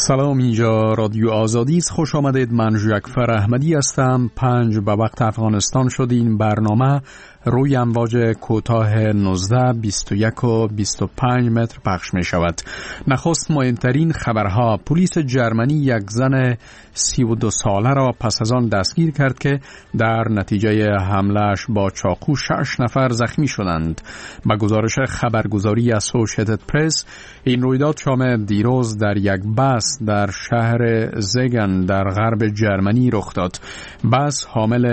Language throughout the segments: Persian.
سلام، اینجا رادیو آزادی است. خوش آمدید. من ژکفر احمدی هستم. 5 به وقت افغانستان شد. این برنامه روی امواج کوتاه 19، 21 و 25 متر پخش می شود. نخست مهمترین خبرها: پلیس جرمنی یک زن 32 ساله را پس از آن دستگیر کرد که در نتیجه حمله‌اش با چاقو 6 نفر زخمی شدند. با گزارش خبرگزاری اسوشییتد پرس، این رویداد شام دیروز در یک بس در شهر زگن در غرب جرمنی رخ داد. بس حامل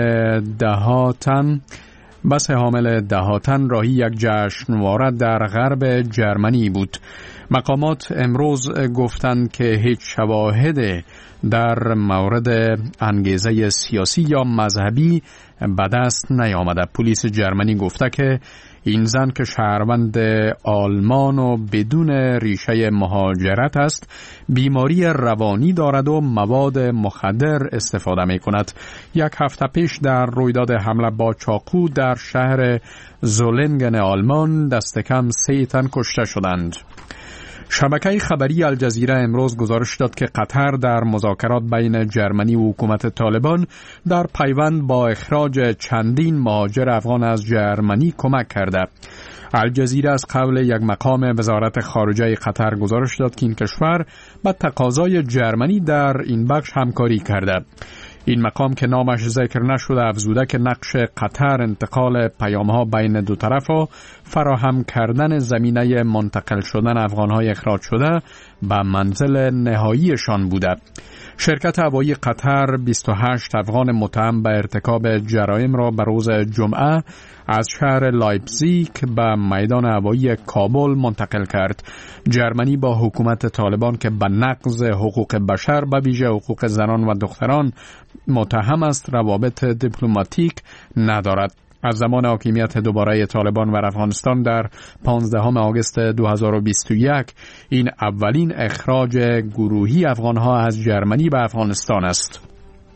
10 تن راهی یک جشنواره در غرب جرمنی بود. مقامات امروز گفتند که هیچ شواهد در مورد انگیزه سیاسی یا مذهبی به دست نیامده. پلیس جرمنی گفته که این زن که شهروند آلمان و بدون ریشه مهاجرت است، بیماری روانی دارد و مواد مخدر استفاده می کند. یک هفته پیش در رویداد حمله با چاقو در شهر زولنگن آلمان دست کم 3 تن کشته شدند. شبکه خبری الجزیره امروز گزارش داد که قطر در مذاکرات بین جرمنی و حکومت طالبان در پیوند با اخراج چندین مهاجر افغان از جرمنی کمک کرده. الجزیره از قبل یک مقام وزارت خارجه قطر گزارش داد که این کشور با تقاضای جرمنی در این بخش همکاری کرده. این مقام که نامش ذکر نشده افزوده که نقش قطر انتقال پیام‌ها بین دو طرف و فراهم کردن زمینه منتقل شدن افغان‌های اخراج شده به منزل نهاییشان بوده. شرکت هوایی قطر 28 افغان متهم به ارتکاب جرایم را به روز جمعه از شهر لایپزیگ به میدان هوایی کابل منتقل کرد. جرمنی با حکومت طالبان که به نقض حقوق بشر به ویژه حقوق زنان و دختران متهم است، روابط دیپلماتیک ندارد. از زمان حاکمیت دوباره طالبان بر افغانستان در 15 آگوست 2021 این اولین اخراج گروهی افغانها از جرمنی به افغانستان است.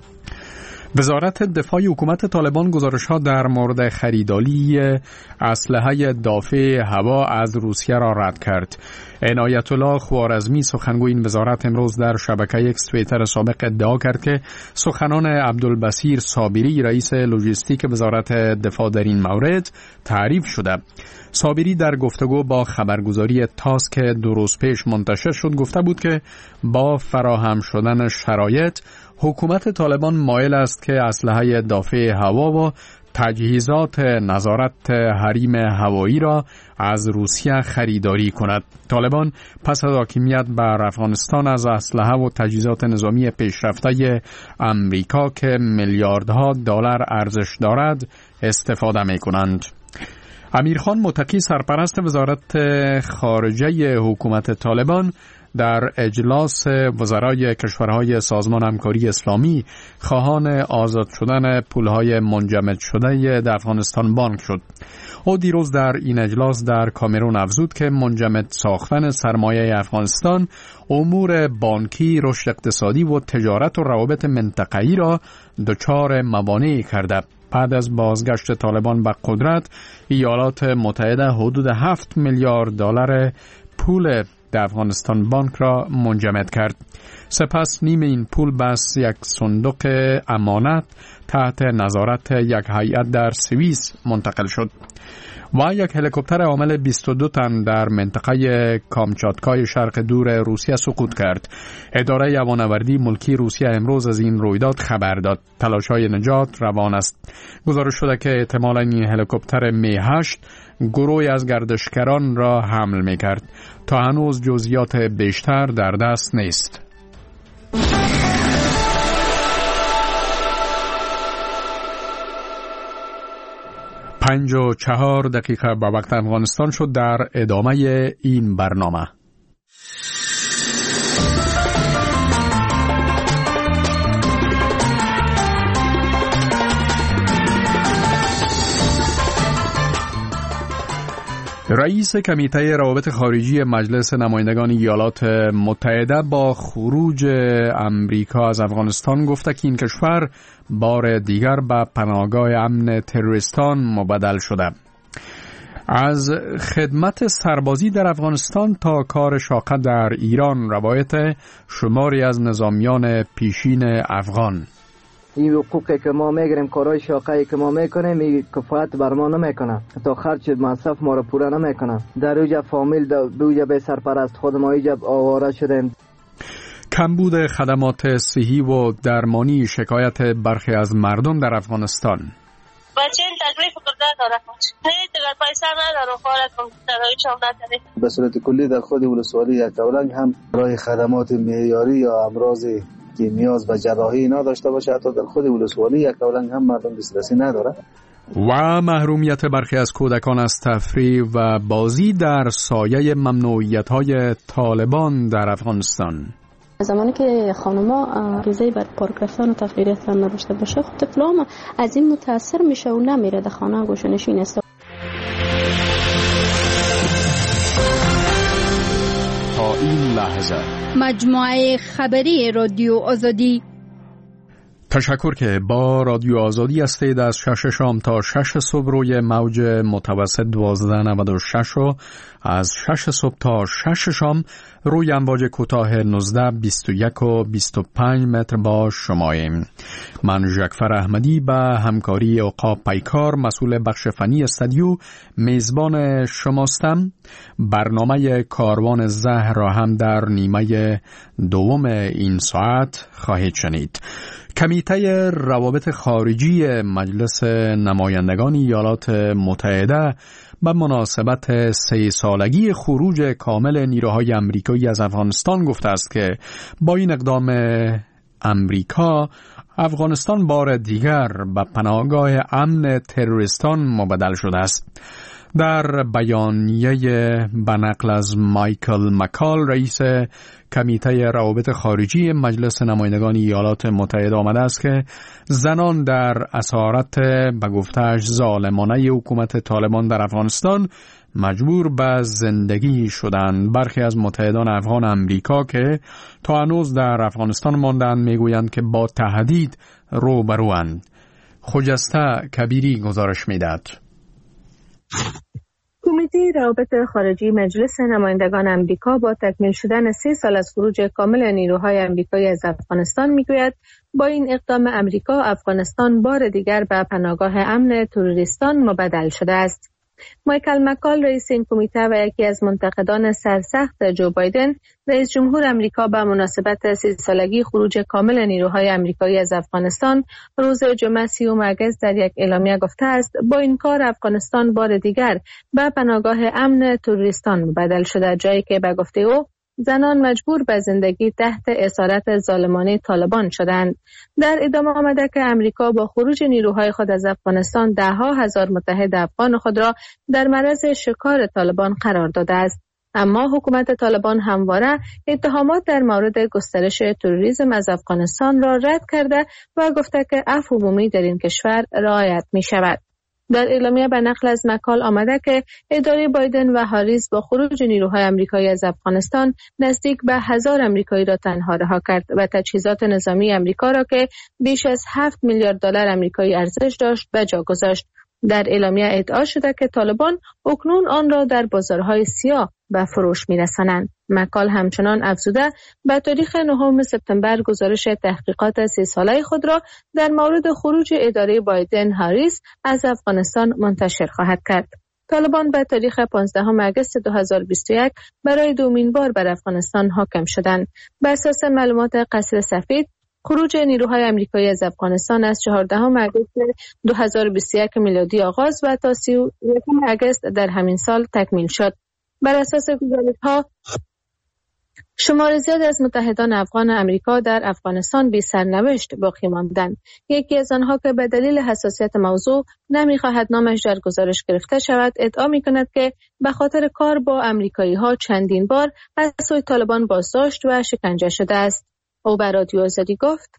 وزارت دفاع حکومت طالبان گزارش‌ها در مورد خریداری اسلحه دافع هوا از روسیه را رد کرد. عنایت الله خوارزمی سخنگوی این وزارت امروز در شبکه اکس توییتر سابق ادعا کرد که سخنان عبدالبصیر صابری رئیس لوجستیک وزارت دفاع در این مورد تعریف شده. صابری در گفتگو با خبرگزاری تاس که 2 روز پیش منتشر شد گفته بود که با فراهم شدن شرایط حکومت طالبان مایل است که اسلحه دافع هوا و تجهیزات نظارت حریم هوایی را از روسیه خریداری کند. طالبان پس از حاکمیت بر افغانستان از اسلحه و تجهیزات نظامی پیشرفته امریکا که میلیاردها دلار ارزش دارد استفاده می کنند. امیرخان متقی سرپرست وزارت خارجه حکومت طالبان در اجلاس وزرای کشورهای سازمان همکاری اسلامی خواهان آزاد شدن پولهای منجمد شده در افغانستان بانک شد. او دیروز در این اجلاس در کامرون افزود که منجمد ساختن سرمایه افغانستان امور بانکی، رشد اقتصادی و تجارت و روابط منطقه‌ای را دچار موانعی کرده. بعد از بازگشت طالبان به قدرت، ایالات متحده حدود 7 میلیارد دلار پول در افغانستان بانک را منجمد کرد. سپس نیم این پول بس یک صندوق امانت تحت نظارت یک هیئت در سوئیس منتقل شد و یک هلیکوپتر حامل 22 تن در منطقه کامچاتکای شرق دور روسیه سقوط کرد. اداره هوانوردی ملکی روسیه امروز از این رویداد خبر داد. تلاش‌های نجات روان است. گزارش شده که احتمالاً این هلیکوپتر می 8 گروهی از گردشگران را حمل می کرد. تا هنوز جزئیات بیشتر در دست نیست. 5:04 به وقت افغانستان شد. در ادامه این برنامه رئیس کمیته روابط خارجی مجلس نمایندگان ایالات متحده با خروج امریکا از افغانستان گفته که این کشور بار دیگر به پناهگاه امن تروریستان مبدل شده. از خدمت سربازی در افغانستان تا کار شاقه در ایران، روایت شماری از نظامیان پیشین افغان. این حقوقی که ما میگیریم، کارهای شاقه‌ای که ما میکنیم، این کفایت بر ما نمیکنه، تا خرج مصرف ما رو پوره نمیکنه. در اوجا فامیل اوجا به سرپرست خود ما ایجا آواره شدیم. کمبود خدمات صحی و درمانی شکایت برخی از مردم در افغانستان. بچه این تکلیف کرده داره، هیچ دیگر پیسه نداره، خواهد کمپیوترهایش هم نداره. به صورت کلی در خود ولسوالی یکاولنگ هم برای خدمات معیاری یا امراض که نیاز به جراحی نداشته باشه، حتی در خود ولسوالی یکاولنگ هم مردم دسترسی نداره. و محرومیت برخی از کودکان از تفریح و بازی در سایه ممنوعیت‌های طالبان در افغانستان. زمانی که خانوما روزی بر پارک رفتن و تفریح رفتن نداشته باشه، خود طفلام از این متاثر میشه و نمیره در خانه گوشه‌نشین است. تا این لحظه مجموعه خبری رادیو آزادی. تشکر که با رادیو آزادی هستید. از 6 شام تا 6 صبح روی موج متوسط 1296 و از 6 صبح تا 6 شام روی امواج کوتاه 19، 21 و 25 متر با شماییم. من ژکفر احمدی به همکاری عقاب پیکار مسئول بخش فنی استودیو میزبان شماستم. برنامه کاروان زهر را هم در نیمه دوم این ساعت خواهید شنید. کمیته روابط خارجی مجلس نمایندگان ایالات متحده به مناسبت 3 سالگی خروج کامل نیروهای آمریکایی از افغانستان گفته است که با این اقدام امریکا افغانستان بار دیگر به پناهگاه امن تروریستان مبدل شده است. در بیانیه به نقل از مایکل مکال رئیس کمیته روابط خارجی مجلس نمایندگان ایالات متحده آمده است که زنان در اسارت به گفته‌اش ظالمانه حکومت طالبان در افغانستان مجبور به زندگی شدند. برخی از متحدان افغان امریکا که تا هنوز در افغانستان ماندند میگویند که با تهدید روبروند. خجسته کبیری گزارش میدهد. کمیته روابط خارجی مجلس نمایندگان آمریکا با تکمیل شدن 3 سال از خروج کامل نیروهای آمریکایی از افغانستان میگوید با این اقدام امریکا افغانستان بار دیگر به پناهگاه امن تروریستان مبدل شده است. مایکل مکال رئیس این کمیته و یکی از منتقدان سرسخت جو بایدن رئیس جمهور آمریکا به مناسبت 30 سالگی خروج کامل نیروهای آمریکایی از افغانستان روز جمعه 30 آگوست در یک اعلامیه گفته است با این کار افغانستان بار دیگر به پناهگاه امن تروریستان مبدل شده، جایی که به گفته او زنان مجبور به زندگی تحت اسارت ظالمانه طالبان شدند. در ادامه آمده که امریکا با خروج نیروهای خود از افغانستان 10,000 متحد افغان خود را در معرض شکار طالبان قرار داده است. اما حکومت طالبان همواره اتهامات در مورد گسترش تروریسم از افغانستان را رد کرده و گفته که عفو عمومی در این کشور رعایت می شود. در اعلامیه به نقل از مکال آمده که اداره بایدن و هاریس با خروج نیروهای آمریکایی از افغانستان نزدیک به 1000 آمریکایی را تنها رها کرد و تجهیزات نظامی آمریکا را که بیش از 7 میلیارد دلار آمریکایی ارزش داشت به جا گذاشت. در اعلامیه ادعا شده که طالبان اکنون آن را در بازارهای سیاه به فروش می‌رسانند. مکال همچنان افزوده به تاریخ 9 سپتامبر گزارش تحقیقات 3 ساله خود را در مورد خروج اداره بایدن هاریس از افغانستان منتشر خواهد کرد. طالبان به تاریخ 15 آگوست 2021 برای دومین بار بر افغانستان حاکم شدند. بر اساس معلومات قصر سفید خروج نیروهای آمریکایی از افغانستان از 14 آگوست 2021 میلادی آغاز و تا 31 آگوست در همین سال تکمیل شد. بر اساس گزارش‌ها شمار زیاد از متحدان افغان امریکا در افغانستان بی سرنوشت باقی ماندند. یکی از آنها که به دلیل حساسیت موضوع نمی‌خواهد نامش در گزارش گرفته شود ادعا می‌کند که به خاطر کار با آمریکایی‌ها چندین بار از سوی طالبان بازداشت و شکنجه شده است. او به رادیو آزادی گفت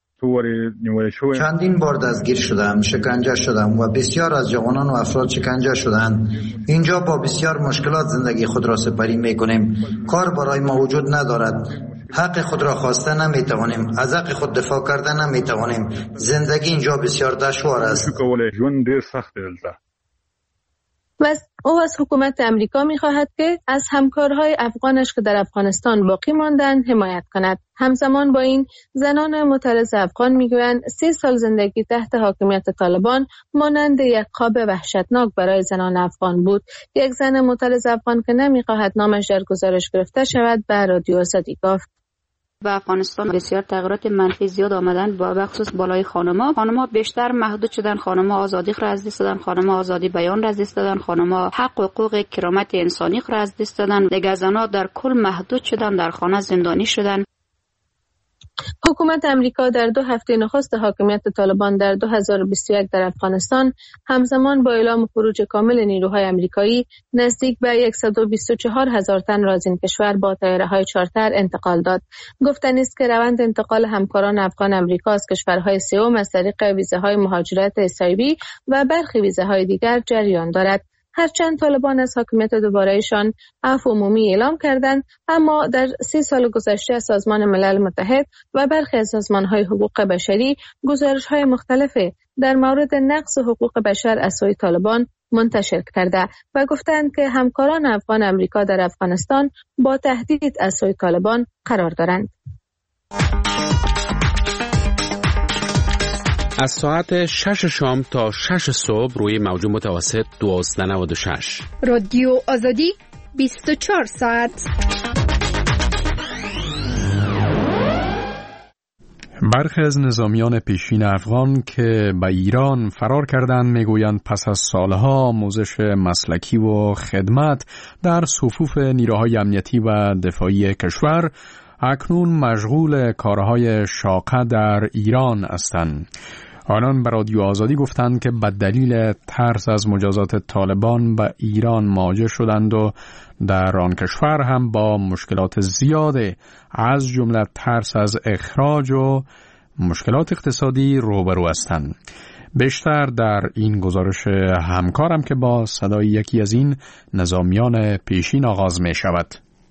چندین بار دستگیر شدم، شکنجه شدم و بسیار از جوانان و افراد شکنجه شدند. اینجا با بسیار مشکلات زندگی خود را سپری می‌کنیم. کار برای ما وجود ندارد. حق خود را خواسته نمی‌توانیم. از حق خود دفاع کرده نمی‌توانیم. زندگی اینجا بسیار دشوار است. او از حکومت امریکا می‌خواهد که از همکارهای افغانش که در افغانستان باقی ماندند حمایت کند. همزمان با این زنان معترض افغان میگویند 3 سال زندگی تحت حاکمیت طالبان مانند یک خواب وحشتناک برای زنان افغان بود. یک زن معترض افغان که نمی‌خواهد نامش در گزارش گرفته شود به رادیو آزادی گفت: و افغانستان بسیار تغییرات منفی زیاد آمدن، با بخصوص بالای خانم‌ها بیشتر محدود شدن، خانم‌ها آزادی را از دست دادن، خانم‌ها آزادی بیان را از دست دادن، خانم‌ها حق و حقوق کرامت انسانی را از دست دادن، دیگر زن‌ها در کل محدود شدن، در خانه زندانی شدن. حکومت امریکا در 2 هفته نخست حاکمیت طالبان در 2021 در افغانستان همزمان با اعلام خروج کامل نیروهای امریکایی نزدیک به 124,000 تن را از این کشور با طیاره‌های چارتر انتقال داد. گفتنی است که روند انتقال همکاران افغان امریکا از کشورهای سوم از طریق ویزاهای مهاجرت SIV و برخی ویزاهای دیگر جریان دارد. هرچند طالبان از حاکمیت دوبارهشان عفو عمومی اعلام کردند، اما در 30 سال گذشته از سازمان ملل متحد و برخی از سازمان‌های حقوق بشری گزارش‌های مختلفی در مورد نقض حقوق بشر از سوی طالبان منتشر کرده و گفتند که همکاران افغان امریکا در افغانستان با تهدید از سوی طالبان قرار دارند. از ساعت 6 شام تا 6 صبح روی موج متوسط 1296 رادیو آزادی 24 ساعت. برخی از نظامیان پیشین افغان که به ایران فرار کردند میگویند پس از سالها آموزش مسلکی و خدمت در صفوف نیروهای امنیتی و دفاعی کشور اکنون مشغول کارهای شاقه در ایران هستند. آنان به رادیو آزادی گفتند که به دلیل ترس از مجازات طالبان به ایران مواجه شدند و در آن کشور هم با مشکلات زیاده از جمله ترس از اخراج و مشکلات اقتصادی روبرو هستند. بیشتر در این گزارش همکارم که با صدای یکی از این نظامیان پیشین آغاز می شود.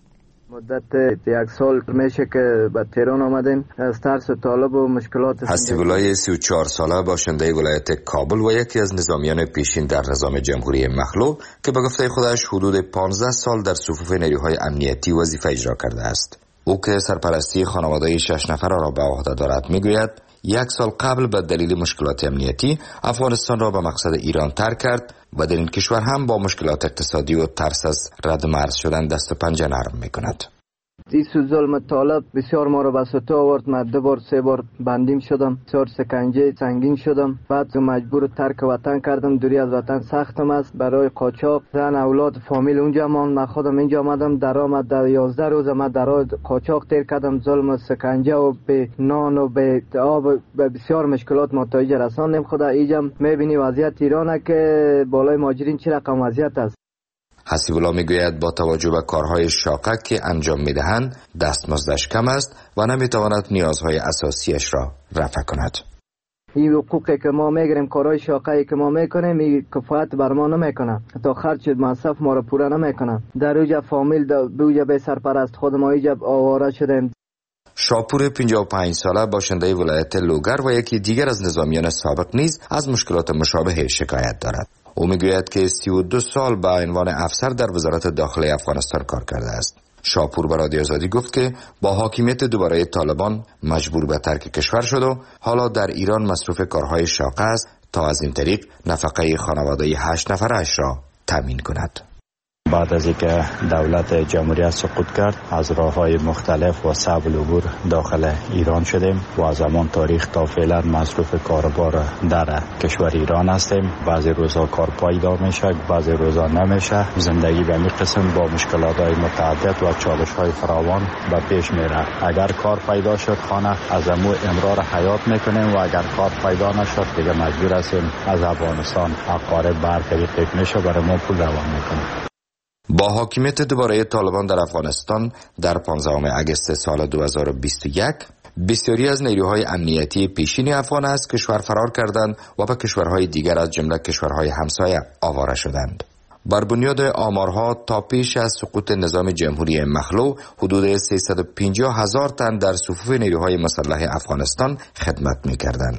مدت 1 سال میشه که به تهران آمدیم از ترس طالب و مشکلات. حسیبالله 34 ساله باشنده ولایت کابل و یکی از نظامیان پیشین در نظام جمهوری مخلوع که به گفته خودش حدود 15 سال در صفوف نیروهای امنیتی وظیفه اجرا کرده است. او که سرپرستی خانواده 6 نفر را به عهده دارد میگوید 1 سال قبل به دلیل مشکلات امنیتی افغانستان را به مقصد ایران ترک کرد و در این کشور هم با مشکلات اقتصادی و ترس از رد مرز شدن دست و پنجه نرم میکند. این ظلم طالب بسیار ما را به سطح آورد. من 2 بار 3 بار بندیم شدم، 4 شکنجه سنگین شدم، بعد مجبور ترک وطن کردم. دوری از وطن سختم است. برای قاچاق زن اولاد فامیل اونجا ماند، من خودم اینجا آمدم. درآمد در 11 روز من در قاچاق تیر کردم. ظلم سکنجه و به نان و به آب به بسیار مشکلات متوجه رساندیم. خدا اینجا میبینی وضعیت ایرانه که بالای مهاجرین چه رقم وضعیت است. حسیبالله میگوید با توجه به کارهای شاقه که انجام میدهند دستمزدش کم است و نمیتواند نیازهای اساسیش را رفع کند. این حقوقی که ما میگیریم، کارهای شاقه‌ای که ما میکنیم، این کفایت بر ما نمیکنه، تا خرج مصرف ما را پوره نمیکنه. در اوجا فامیل بوجا به سرپرست خود ما ایجا آواره شدیم. شاپور 55 ساله باشنده ولایت لوگر و یکی دیگر از نظامیان سابق نیز از مشکلات مشابه شکایت دارد. او میگوید که 32 سال به عنوان افسر در وزارت داخلی افغانستان کار کرده است. شاپور به رادیو آزادی گفت که با حاکمیت دوباره طالبان مجبور به ترک کشور شد و حالا در ایران مصروف کارهای شاقه است تا از این طریق نفقه خانواده 8 نفرش را تامین کند. بعد از اینکه دولت جمهوریت سقوط کرد از راه‌های مختلف و صعب العبور داخل ایران شدیم و از همان تاریخ تا فعلا مصروف کاربار در کشور ایران هستیم. بعضی روزا کار پایدار میشه، بعضی روزا نمیشه. زندگی به این قسم با مشکلات‌های متعدد و چالش‌های فراوان به پیش میره. اگر کار پیدا شد خانه از امو امرار حیات میکنیم و اگر کار پیدا نشد دیگه مجبور هستیم از افغانستان اقارب بر طریق میشه برای ما پول روان میکنیم. با حاکمیت دوباره طالبان در افغانستان در 15 اگست سال 2021 بسیاری از نیروهای امنیتی پیشین افغان از کشور فرار کردند و به کشورهای دیگر از جمله کشورهای همسایه آواره شدند. بر بنیاد آمارها تا پیش از سقوط نظام جمهوری مخلوع حدود 350,000 تن در صفوف نیروهای مسلح افغانستان خدمت می‌کردند.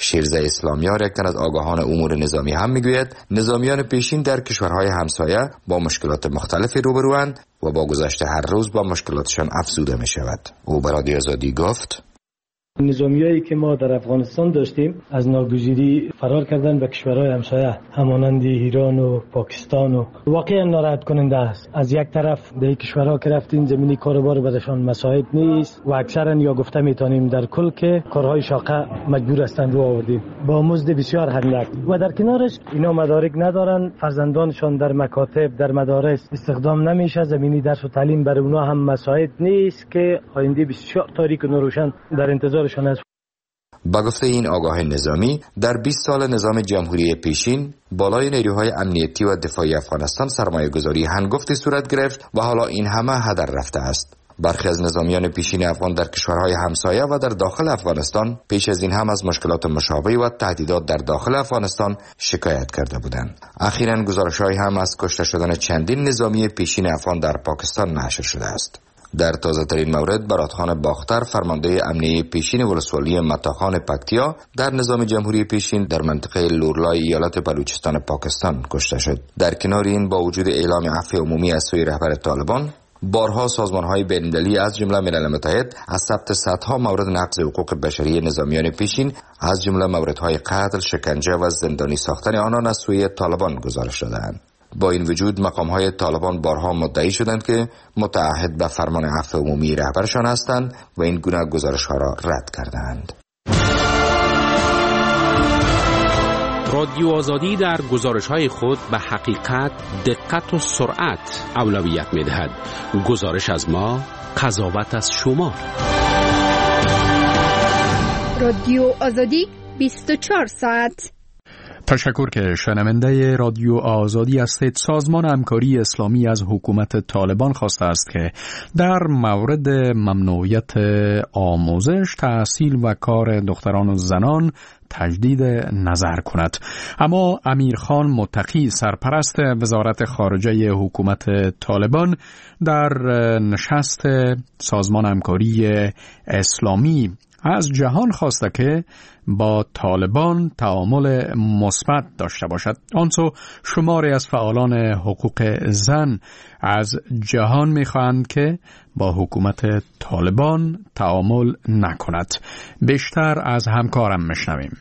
شیرزه اسلامیار، یک تن از آگاهان امور نظامی، هم میگوید نظامیان پیشین در کشورهای همسایه با مشکلات مختلفی روبروند و با گذشت هر روز با مشکلاتشان افزوده می شود. او به رادیو آزادی گفت: نظامیایی که ما در افغانستان داشتیم از ناگزیری فرار کردن به کشورهای همسایه همانند ایران و پاکستان و واقعا ناراحت کننده است. از یک طرف در کشورها که رفتین زمینی کاروبار برشان مساعد نیست و اکثرا یا گفته میتونیم در کل که کارهای شاقه مجبور هستند رو آوردیم با مزد بسیار اندک و در کنارش اینا مدارک ندارن، فرزندانشان در مکاتب در مدارس استخدام نمیشه، زمینی درس و تعلیم برای اونها هم مساعد نیست که آینده بسیار تاریک و ناروشن در انتظار با گفته این آگاه نظامی، در 20 سال نظام جمهوری پیشین بالای نیروهای امنیتی و دفاعی افغانستان سرمایه گذاری هنگفتی صورت گرفت و حالا این همه هدر رفته است. برخی از نظامیان پیشین افغان در کشورهای همسایه و در داخل افغانستان پیش از این هم از مشکلات مشابه و تهدیدات در داخل افغانستان شکایت کرده بودند. اخیراً گزارش‌هایی هم از کشته شدن چندین نظامی پیشین افغان در پاکستان نشر شده است. در تازه ترین مورد برادخان باختر، فرمانده امنیه پیشین ولسوالی متاخان پکتیا در نظام جمهوری پیشین در منطقه لورلای ایالت بلوچستان پاکستان کشته شد. در کنار این با وجود اعلام عفو عمومی از سوی رهبر طالبان، بارها سازمان‌های بین‌المللی از جمله ملل متحد از ثبت صدها مورد نقض حقوق بشری نظامیان پیشین از جمله موردهای قتل، شکنجه و زندانی ساختن آنان از سوی طالبان گزارش دادند. با این وجود مقام‌های طالبان بارها مدعی شدند که متعهد به فرمان عفو عمومی رهبرشان هستند و این گونه گزارش‌ها را رد کردند. رادیو آزادی در گزارش‌های خود به حقیقت، دقت و سرعت اولویت می‌دهد. گزارش از ما، قضاوت از شما. رادیو آزادی 24 ساعت. تشکر که شنونده رادیو آزادی هستید. سازمان همکاری اسلامی از حکومت طالبان خواسته است که در مورد ممنوعیت آموزش، تحصیل و کار دختران و زنان تجدید نظر کند. اما امیرخان متقی، سرپرست وزارت خارجه حکومت طالبان، در نشست سازمان همکاری اسلامی از جهان خواسته که با طالبان تعامل مثبت داشته باشد. آنسو شماری از فعالان حقوق زن از جهان می‌خواهند که با حکومت طالبان تعامل نکند. بیشتر از همکارم میشنویم.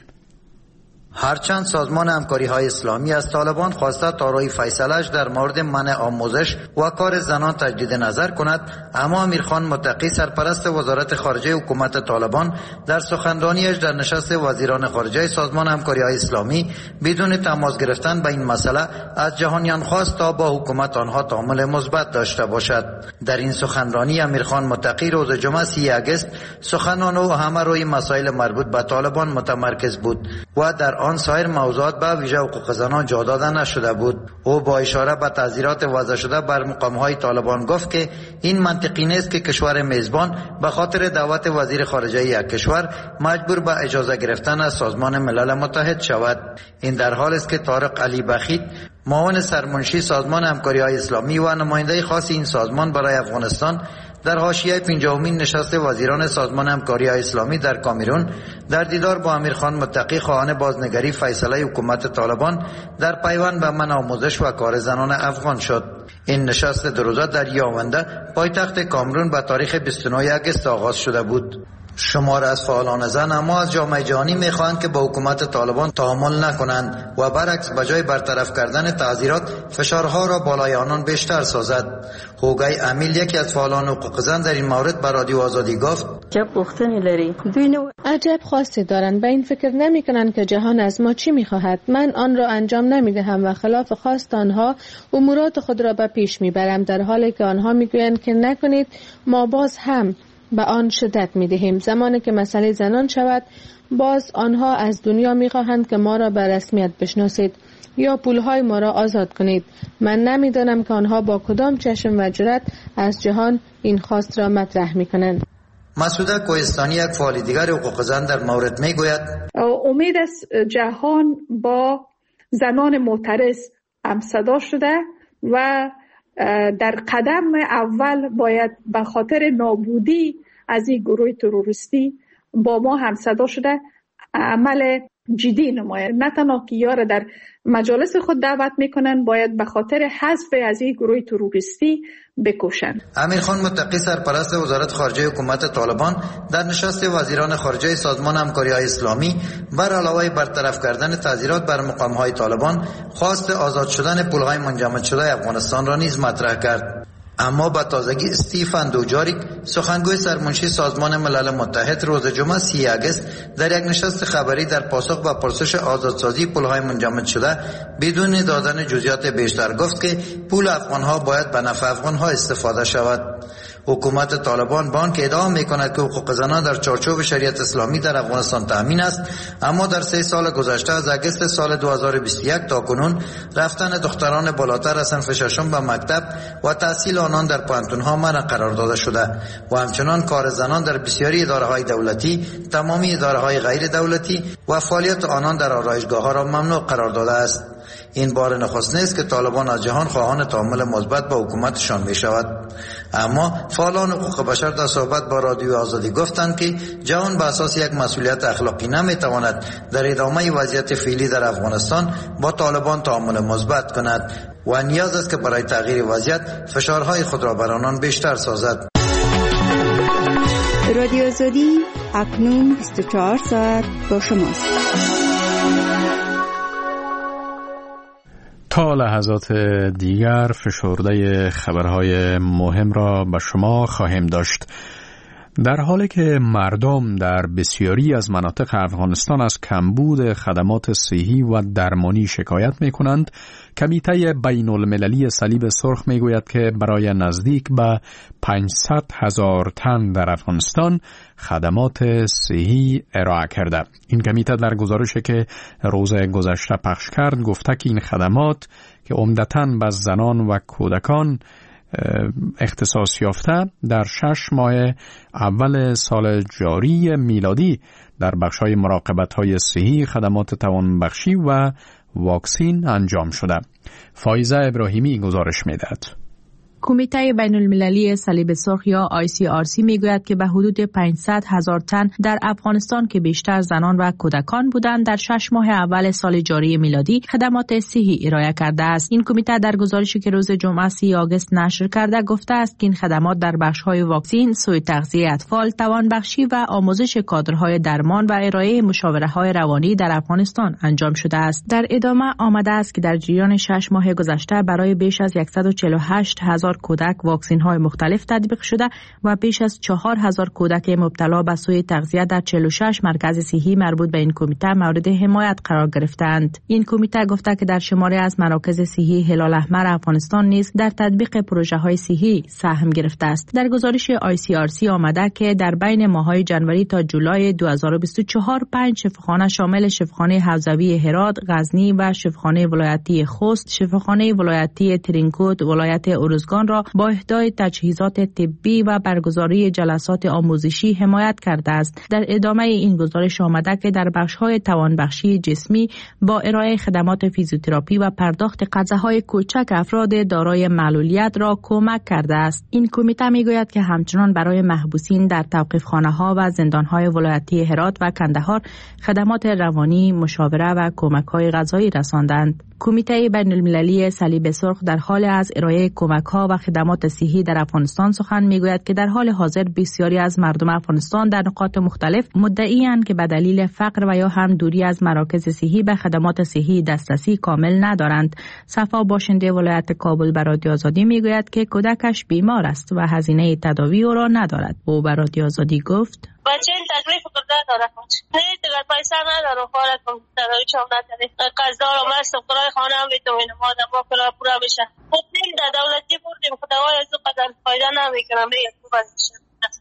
هرچند سازمان همکاری‌های اسلامی از طالبان خواسته تا روی فیصله‌اش در مورد منع آموزش و کار زنان تجدید نظر کند، اما امیرخان متقی، سرپرست وزارت خارجه حکومت طالبان، در سخنرانیش در نشست وزیران خارجه سازمان همکاری‌های اسلامی بدون تماس گرفتن به این مسئله از جهانیان خواست تا با حکومت آنها تعامل مثبت داشته باشد. در این سخنرانی امیرخان متقی روز جمعه 30 اگست سخنان او همه روی مسائل مربوط به طالبان متمرکز بود و در آن سایر موضوعات به ویژه حقوق زنان جا داده نشده بود. او با اشاره به تعزیرات وضع شده بر مقام‌های طالبان گفت که این منطقی نیست که کشور میزبان به خاطر دعوت وزیر خارجه یک کشور مجبور به اجازه گرفتن از سازمان ملل متحد شود. این در حالی است که طارق علی بخیت، معاون سرمنشی سازمان همکاری‌های اسلامی و نماینده خاص این سازمان برای افغانستان، در حاشیه 50مین نشست وزیران سازمان همکاری‌های اسلامی در کامیرون در دیدار با امیرخان متقی خواهان بازنگری فیصله حکومت طالبان در پیوند به منع آموزش و کار زنان افغان شد. این نشست دو روزه در یاونده، پایتخت کامرون، به تاریخ 29 اگست آغاز شده بود. شمار از فعالان زن اما از جامعه جهانی میخواهند که با حکومت طالبان تعامل نکنند و برعکس به جای برطرف کردن تعزیرات فشارها را بالای آنان بیشتر سازد. هوگای امیل، یکی از فعالان حقوق زن، در این مورد به رادیو آزادی گفت: عجب خواسته دارند، به این فکر نمی کنند که جهان از ما چی میخواهد. من آن را انجام نمی دهم و خلاف خواست آنها امورات خود را به پیش میبرم، در حالی که آنها میگویند که نکنید، ما باز هم به آن شدت می‌دهیم. زمانی که مسئله زنان شود، باز آنها از دنیا می‌خواهند که ما را به رسمیت بشناسید یا پولهای ما را آزاد کنید. من نمی‌دانم که آنها با کدام چشم و جرأت از جهان این خواست را مطرح می‌کنند. مسعوده کوهستانی، یک فعال دیگر حقوق زن، در مورد میگوید: امید است جهان با زنان معترض همصدا شده و در قدم اول باید به خاطر نابودی از این گروه تروریستی با ما همصدا شده. عمل جدی نماید. نه تنها که یار در مجالس خود دعوت میکنن، باید به خاطر حذف از این گروه تروریستی بکوشن. امیرخان متقی سرپرست وزارت خارجه حکومت طالبان در نشست وزیران خارجه سازمان همکاری‌های اسلامی بر علاوه برطرف کردن تعزیرات بر مقام‌های طالبان خواست آزاد شدن پول‌های منجمد شده افغانستان را نیز مطرح کرد. اما با تازگی استیفن دوجاریک سخنگوی سرمنشی سازمان ملل متحد روز جمعه 30 اگست در یک نشست خبری در پاسخ به پرسش آزادسازی پول‌های منجمد شده بدون دادن جزئیات بیشتر گفت که پول افغان‌ها باید به نفع افغان‌ها استفاده شود. حکومت طالبان با آنکه ادعا می‌کند که حقوق زنان در چارچوب شریعت اسلامی در افغانستان تامین است، اما در 3 سال گذشته از اگست سال 2021 تا کنون رفتن دختران بالاتر از صنف ششم به مکتب و تحصیل آنان در پانتون‌ها منع قرار داده شده و همچنان کار زنان در بسیاری اداره‌های دولتی، تمامی اداره‌های غیر دولتی و فعالیت آنان در آرایشگاه‌ها را ممنوع قرار داده است. این بار نخست نیست که طالبان از جهان خواهان تعامل مثبت با حکومتشان می شود. اما فعالان حقوق بشر در صحبت با رادیو آزادی گفتند که جهان به اساس یک مسئولیت اخلاقی نمی تواند در ادامه وضعیت فعلی در افغانستان با طالبان تعامل مثبت کند و نیاز است که برای تغییر وضعیت فشارهای خود را بر آنان بیشتر سازد. رادیو آزادی اکنون 24 ساعت با شماست. تا لحظات دیگر فشرده خبرهای مهم را به شما خواهیم داشت. در حالی که مردم در بسیاری از مناطق افغانستان از کمبود خدمات صحی و درمانی شکایت می کنند، کمیته بین المللی صلیب سرخ می گوید که برای نزدیک به 500,000 تن در افغانستان خدمات صحی ارائه کرده. این کمیته در گزارشی که روز گذشته پخش کرد گفته که این خدمات که عمدتاً به زنان و کودکان اختصاص یافته در 6 ماه اول سال جاری میلادی در بخش‌های مراقبت‌های صحی، خدمات توانبخشی و واکسین انجام شده. فایزه ابراهیمی گزارش می‌دهد. کمیته بین المللی صلیب سرخ یا ICRC میگوید که به حدود 500,000 تن در افغانستان که بیشتر زنان و کودکان بودند در 6 ماه اول سال جاری میلادی خدمات صحی ارائه کرده است. این کمیته در گزارشی که روز جمعه 30 آگوست نشر کرده گفته است که این خدمات در بخش‌های واکسین، سوء تغذیه اطفال، توانبخشی و آموزش کادرهای درمان و ارائه مشاوره‌های روانی در افغانستان انجام شده است. در ادامه آمده است که در جریان 6 ماه گذشته برای بیش از 148,000 کودک واکسین های مختلف تطبیق شده و بیش از 4,000 کودک مبتلا به سوء تغذیه در 46 مرکز صحی مربوط به این کمیته مورد حمایت قرار گرفتند. این کمیته گفته که در شماری از مراکز صحی هلال احمر افغانستان نیز در تطبیق پروژه های صحی سهم گرفته است. در گزارش ICRC آمده که در بین ماه‌های جنوری تا جولای 2024 5 شفاخانه شامل شفاخانه حوزوی هرات، غزنی و شفاخانه ولایتی خوست، شفاخانه ولایتی ترینکوت، ولایت ارزگان را با اهدای تجهیزات طبی و برگزاری جلسات آموزشی حمایت کرده است. در ادامه این گزارش آمده که در بخش‌های توانبخشی جسمی با ارائه خدمات فیزیوتراپی و پرداخت قرضه‌های کوچک افراد دارای معلولیت را کمک کرده است. این کمیته میگوید که همچنان برای محبوسین در توقیفخانه‌ها و زندان‌های ولایتی هرات و کندهار خدمات روانی، مشاوره و کمک‌های غذایی رساندند. کمیته بین المللی صلیب سرخ در حال از ارائه کمک‌ها و خدمات صحی در افغانستان سخن میگوید که در حال حاضر بسیاری از مردم افغانستان در نقاط مختلف مدعی‌اند که به دلیل فقر و یا هم دوری از مراکز صحی به خدمات صحی دسترسی کامل ندارند. صفا باشنده ولایت کابل به رادیو آزادی میگوید که کودکش بیمار است و هزینه تداوی او را ندارد. او به رادیو آزادی گفت: بچه این تکلیف کرده داره نه دیگر پیسه نداره خواهد کن تداویش هم نداره قصدار هم هست قرای خانه هم بیتومینه مادم با کرای پورا بشه خود نیم در دولتی بردیم خداوای از او قدر فایده نمیکنم بیت خوب ازشه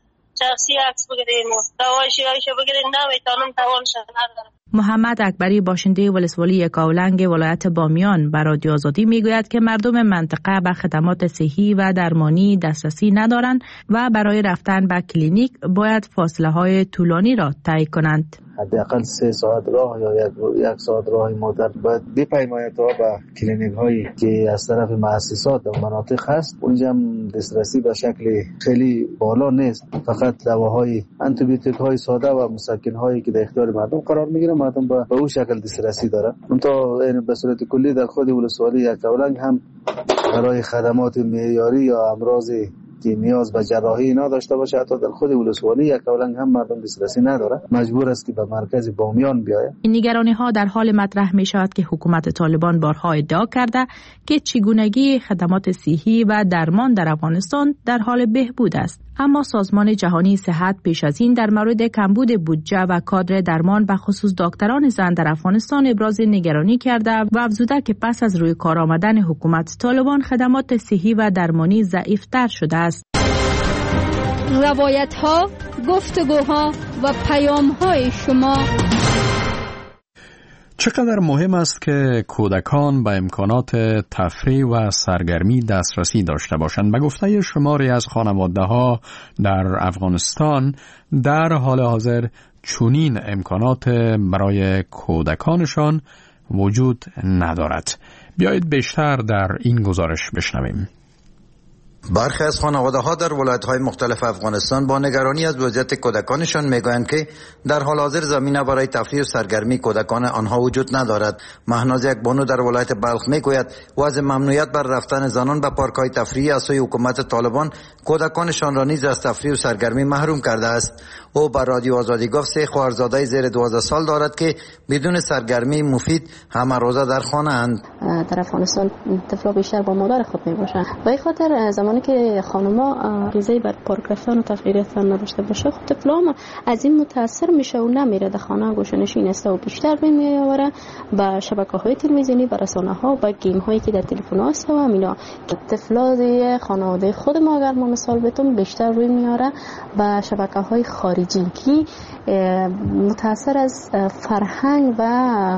شخصی عکس بگیرین دوای شیایشو بگیرین نمیتانم توانش نداره. محمد اکبری باشنده ولسوالی یکاولنگ ولایت بامیان به رادیو آزادی میگوید که مردم منطقه به خدمات صحی و درمانی دسترسی ندارند و برای رفتن به کلینیک باید فاصله های طولانی را طی کنند. حداقل 3 ساعت راه یا 1 ساعت راه مادر باید بپیماید تا به کلینیک هایی که از طرف مؤسسات در مناطق هست. اونجا هم دسترسی به شکل خیلی بالا نیست، فقط دواهای آنتی بیوتیک های ساده و مسکن هایی که در اختیار مردم قرار میگیره، مردم به اون شکل دسترسی داره. تا به صورت کلی در خود ولسوالی یکاولنگ هم برای خدمات معیاری یا امراضی که نیاز به جراحی نداشته باشه، حتی در خود ولسوالی یکاولنگ هم مردم دسترسی نداره، مجبور است که به مرکز بامیان بیاید. این نگرانی ها در حال مطرح می شود که حکومت طالبان بارها ادعا کرده که چگونگی خدمات صحی و درمان در افغانستان در حال بهبود است. اما سازمان جهانی صحت پیش از این در مورد کمبود بودجه و کادر درمان به خصوص دکتران زن در افغانستان ابراز نگرانی کرده و افزوده که پس از روی کار آمدن حکومت طالبان خدمات صحی و درمانی ضعیف‌تر شده است. روایت‌ها، گفتگوها و پیام‌های شما. چقدر مهم است که کودکان به امکانات تفریح و سرگرمی دسترسی داشته باشند. به گفته شماری از خانواده‌ها در افغانستان در حال حاضر چنین امکانات برای کودکانشان وجود ندارد. بیایید بیشتر در این گزارش بشنویم. برخی از خانواده‌ها در ولایت‌های مختلف افغانستان با نگرانی از وضعیت کودکانشان میگویند که در حال حاضر زمینه برای تفریح و سرگرمی کودکان آنها وجود ندارد. مهناز یک بانو در ولایت بلخ میگوید وضع ممنوعیت بر رفتن زنان به پارک‌های تفریحی از سوی حکومت طالبان کودکانشان را نیز از تفریح و سرگرمی محروم کرده است. او بر رادیو آزادی گفت 3 خواهرزاده زیر 12 سال دارد که بدون سرگرمی مفید همه روزه در خانه اند. در افغانستان طفلا بیشتر با مادر خود میباشند. به خاطر زمانی که خانم‌ها ریزه بر پارک رفتن و تفریح رفتن نداشته باشه، خب طفلا هم از این متاثر میشه و نمیره در خانه گوشه‌نشین است و بیشتر میآوره به شبکه‌های تلویزیونی، به رسانه‌ها، به گیم‌هایی که در تلفن هست و همینا. طفلای خانواده خود ما اگر ما مثال بتون بیشتر روی میاره به شبکه‌های خارجی که متاثر از فرهنگ و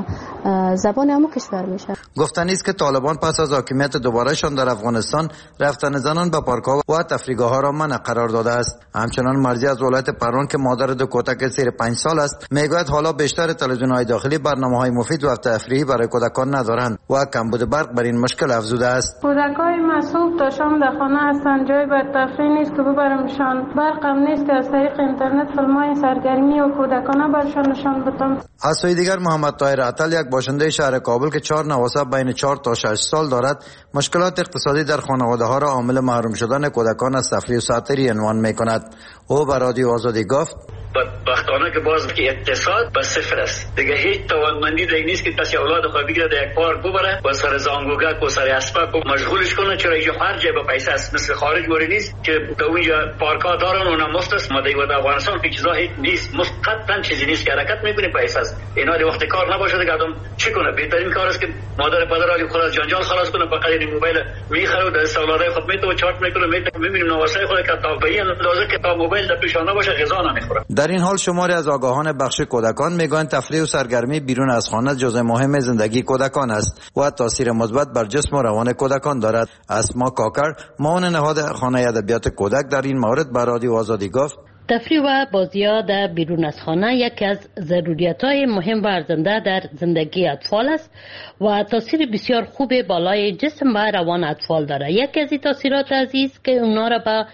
زبان همون کشور میشه. گفتنی است که طالبان پس از حاکمیت دوبارهشان در افغانستان رفتن زنان به پارک‌ها و تفریحگاه‌ها را منع قرار داده است. همچنان مرزی از ولایت پروان که مادر دو کودک زیر 5 سال است میگوید حالا بیشتر تلویزیون‌های داخلی برنامه‌های مفید و تفریحی برای کودکان ندارند و کمبود برق بر این مشکل افزوده است. کودکای مسئول تا شام در خانه هستند، جای بر تفریح نیست که ببرمشان، برق هم نیست از طریق اینترنت فیلم‌های سرگرمی و کودکانه برشان نشان بدم. از سوی دیگر محمد طاهر عطل یک باشنده شهر کابل که 4 نواسه بین 4 تا 6 سال دارد مشکلات اقتصادی در خانواده‌ها را عامل محروم شدن کودکان از تفریح و ساتری عنوان می‌کند. او بر رادیو آزادی گفت بدبختانه که باز که اقتصاد به صفر است دیگه، هیچ توانمندی دیگه نیست که کسی اولاد خود بگیره در یک پارک ببره و سر زانگوگک و سر اسباب مشغولش کنه، چرا اینجا هر جای با پیسه است، مثل خارج گوری نیست که در اونجا پارک‌ها دارن اونم مفت است. ما در افغانستان که چیزا هیچ نیست، مستقلا چیزی نیست که حرکت می‌کنه پیسه است. اینا دی وقت کار نباشه دیگه آدم چی کنه؟ بهترین کار است که مادر پدر علی خود از جنجال خلاص کنه، فقط این موبایل میخره و در اولادای خود میتونه چارت میکنه، میبینیم نواسای خود که تا به این اندازه که تا موبایل در پیشانه باشه غذا نمیخوره. در این حال شماری از آگاهان بخش کودکان میگویند تفریح و سرگرمی بیرون از خانه جزء مهم زندگی کودکان است و تاثیر مثبت بر جسم و روان کودکان دارد. اسما کاکر معاون نهاد خانه ادبیات کودک در این مورد بر رادیو آزادی گفت تفریح و بازی‌ها در بیرون از خانه یکی از ضروریات‌های مهم و ارزنده در زندگی اطفال است و تاثیر بسیار خوب بالای جسم و روان اطفال دارد. یکی از این تاثیرات عزیز که اونا را به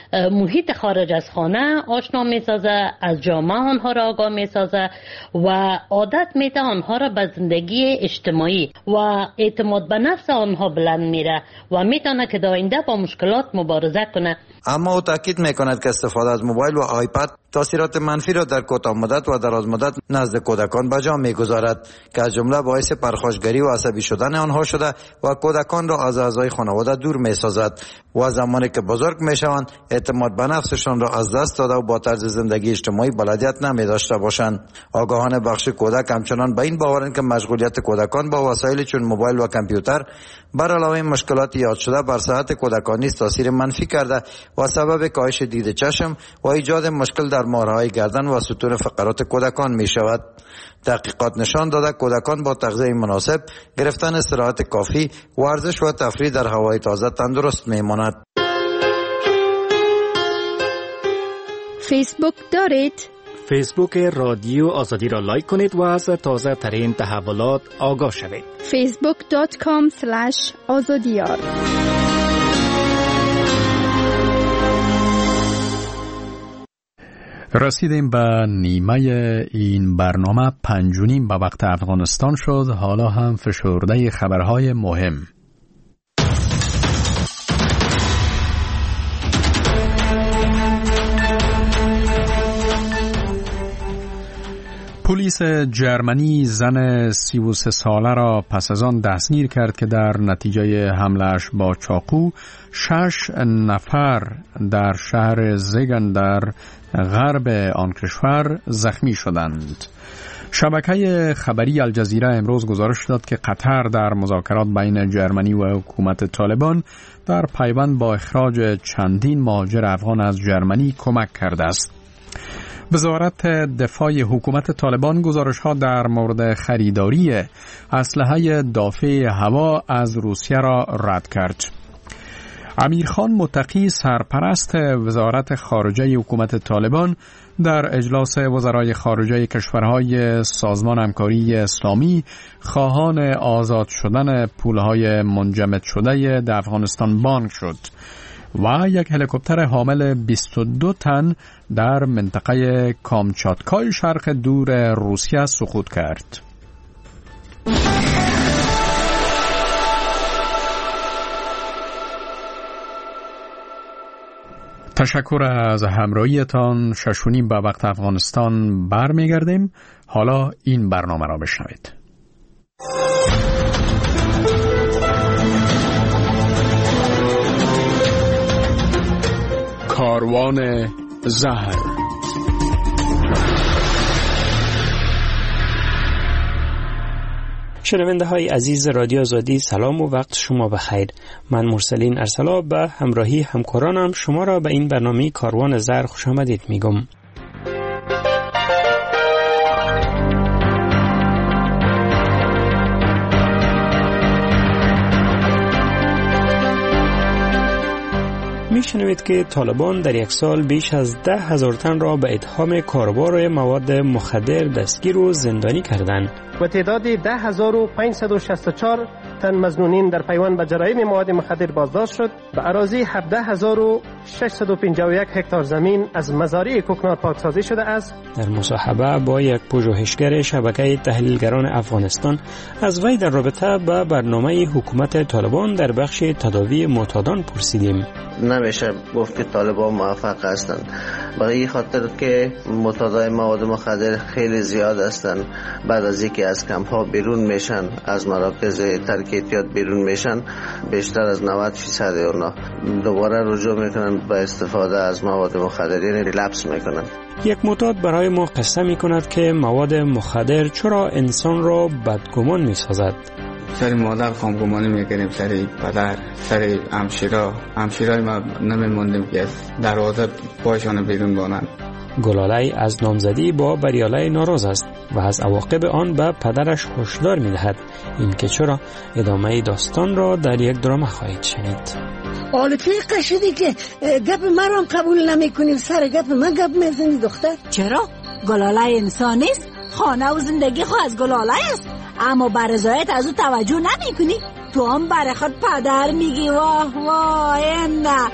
محیط خارج از خانه آشنا می‌سازه، از جامعه آنها را آگاه می‌سازه و عادت میده آنها را به زندگی اجتماعی و اعتماد به نفس آنها بلند میره و میتونه که در آینده با مشکلات مبارزه کنه. اما او تاکید میکند که استفاده از موبایل و آیپد تاثیرات منفی را در کوتاه مدت و دراز مدت نزد کودکان به جا میگذارد که از جمله باعث پرخاشگری و عصبی شدن آنها شده و کودکان را از اعضای خانواده دور میسازد و زمانی که بزرگ میشوند اعتماد به نفسشان را از دست داده و با طرز زندگی اجتماعی بلدیت نمی داشته باشند. آگاهان بخش کودک همچنان به این باورند که مشغولیت کودکان با وسایل چون موبایل و کامپیوتر بر علاوه مشکلات یاد شده بر صحت کودکان نیز تاثیر منفی کرده و سبب کاهش دید چشم و ایجاد مشکل در مهره‌های گردن و ستون فقرات کودکان می شود. تحقیقات نشان داده کودکان با تغذیه مناسب، گرفتن استراحت کافی، ورزش و تفریح در هوای تازه تندرست می ماند. فیسبوک دارید؟ فیسبوک رادیو آزادی را لایک کنید و از تازه ترین تحولات آگاه شوید. facebook.com/azadiyar. رسیدیم به نیمه این برنامه 5:30 به وقت افغانستان شد. حالا هم فشرده خبرهای مهم. پلیس جرمنی زن 33 ساله را پس از آن دستگیر کرد که در نتیجه حمله‌اش با چاقو 6 نفر در شهر زیگن در غرب آن کشور زخمی شدند. شبکه خبری الجزیره امروز گزارش داد که قطر در مذاکرات بین جرمنی و حکومت طالبان در پیوند با اخراج چندین مهاجر افغان از جرمنی کمک کرده است. وزارت دفاع حکومت طالبان گزارش‌ها در مورد خریداری اسلحه دافع هوا از روسیه را رد کرد. امیرخان متقی سرپرست وزارت خارجه حکومت طالبان در اجلاس وزرای خارجه کشورهای سازمان همکاری اسلامی خواهان آزاد شدن پولهای منجمد شده در افغانستان بانک شد و یک هلیکوپتر حامل 22 تن در منطقه کامچاتکای شرق دور روسیه سقوط کرد. تشکر از همراهیتان. 6:30 به وقت افغانستان برمیگردیم. حالا این برنامه را بشنوید. کاروان زهر. شنونده های عزیز رادیو آزادی، سلام و وقت شما بخیر. من مرسلین ارسلا به همراهی همکارانم شما را به این برنامه کاروان زهر خوش آمدید میگم. میشنوید که طالبان در یک سال بیش از 10,000 تن را به اتهام کاربار مواد مخدر دستگیر و زندانی کردند و تعداد 10,564 تن مظنونین در پیوند به جرایم مواد مخدر بازداشت شد. به اراضی 17,651 هکتار زمین از مزارع کوکنار پاکسازی شده است. در مصاحبه با یک پژوهشگر شبکه تحلیلگران افغانستان از وی در رابطه با برنامه حکومت طالبان در بخش تداوی معتادان پرسیدیم. نمیشه گفت که طالبان موفق هستند، برای این خاطر که معتادای مواد مخدر خیلی زیاد هستند. بعد از اینکه از کمپ ها بیرون میشن، از مراکز ترک اعتیاد بیرون میشن، بیشتر از 90% اونا دوباره رجوع میکنن به استفاده از مواد مخدر، یعنی ریلپس میکنن. یک معتاد برای ما قصه میکند که مواد مخدر چرا انسان را بدگمان میسازد. سر مادر خامگمانی میکنیم، سر پدر، سر همشیرای ما نمیموندیم که دروازه پایشان بیرون بانند. گلاله از نامزدی با بریاله ناراض است و از عواقب آن به پدرش هشدار میدهد. این که چرا ادامه داستان را در یک درام خواهید شنید. حالا توی قشدی که گپ مرام قبول نمی کنی، سر گپ من گپ میزنی دختر. چرا؟ گلاله انسان نیست؟ خانه و زندگی خو از گلاله است، اما برزایت از او توجه نمی کنی. تو هم برای خود پدر میگی. واه واه نه.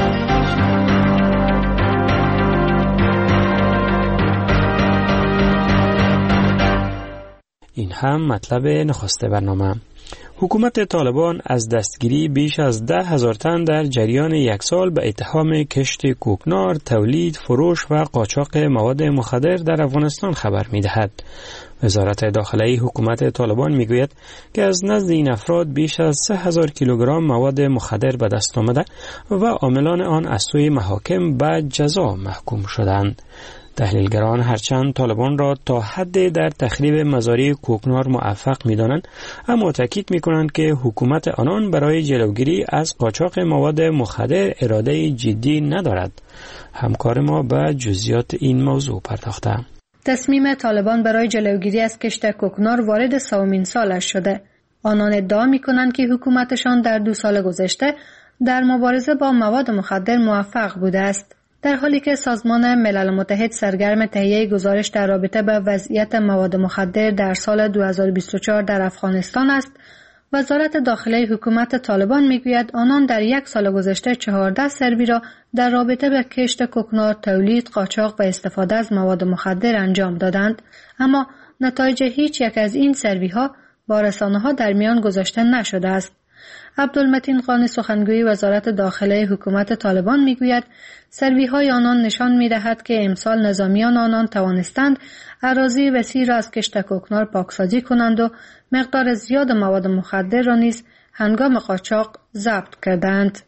این هم مطلب نخست برنامه. حکومت طالبان از دستگیری بیش از 10,000 تن در جریان یک سال به اتهام کشت کوکنار، تولید، فروش و قاچاق مواد مخدر در افغانستان خبر می‌دهد. وزارت داخلی حکومت طالبان میگوید که از نزد این افراد بیش از 3,000 کیلوگرم مواد مخدر به دست آمده و عاملان آن از سوی محاکم به جزا محکوم شدند. تحلیلگران هرچند طالبان را تا حد در تخریب مزارع کوکنار موفق می‌دانند، اما تاکید می‌کنند که حکومت آنان برای جلوگیری از قاچاق مواد مخدر اراده جدی ندارد. همکار ما به جزئیات این موضوع پرداخته. تصمیم طالبان برای جلوگیری از کشت کوکنار وارد 3مین سالش شده. آنان ادعا می‌کنند که حکومتشان در 2 سال گذشته در مبارزه با مواد مخدر موفق بوده است. در حالی که سازمان ملل متحد سرگرم تهیه گزارش در رابطه با وضعیت مواد مخدر در سال 2024 در افغانستان است، وزارت داخله حکومت طالبان میگوید آنان در یک سال گذشته 14 سروی را در رابطه با کشت کوکنار، تولید، قاچاق و استفاده از مواد مخدر انجام دادند، اما نتایج هیچ یک از این سروی‌ها با رسانه‌ها در میان گذاشته نشده است. عبدالمتین قانی سخنگوی وزارت داخله حکومت طالبان میگوید سروی‌های آنان نشان می‌دهد که امسال نظامیان آنان توانستند اراضی وسیع را از کشت کوکنار پاکسازی کنند و مقدار زیاد مواد مخدر را نیز هنگام قاچاق ضبط کردند.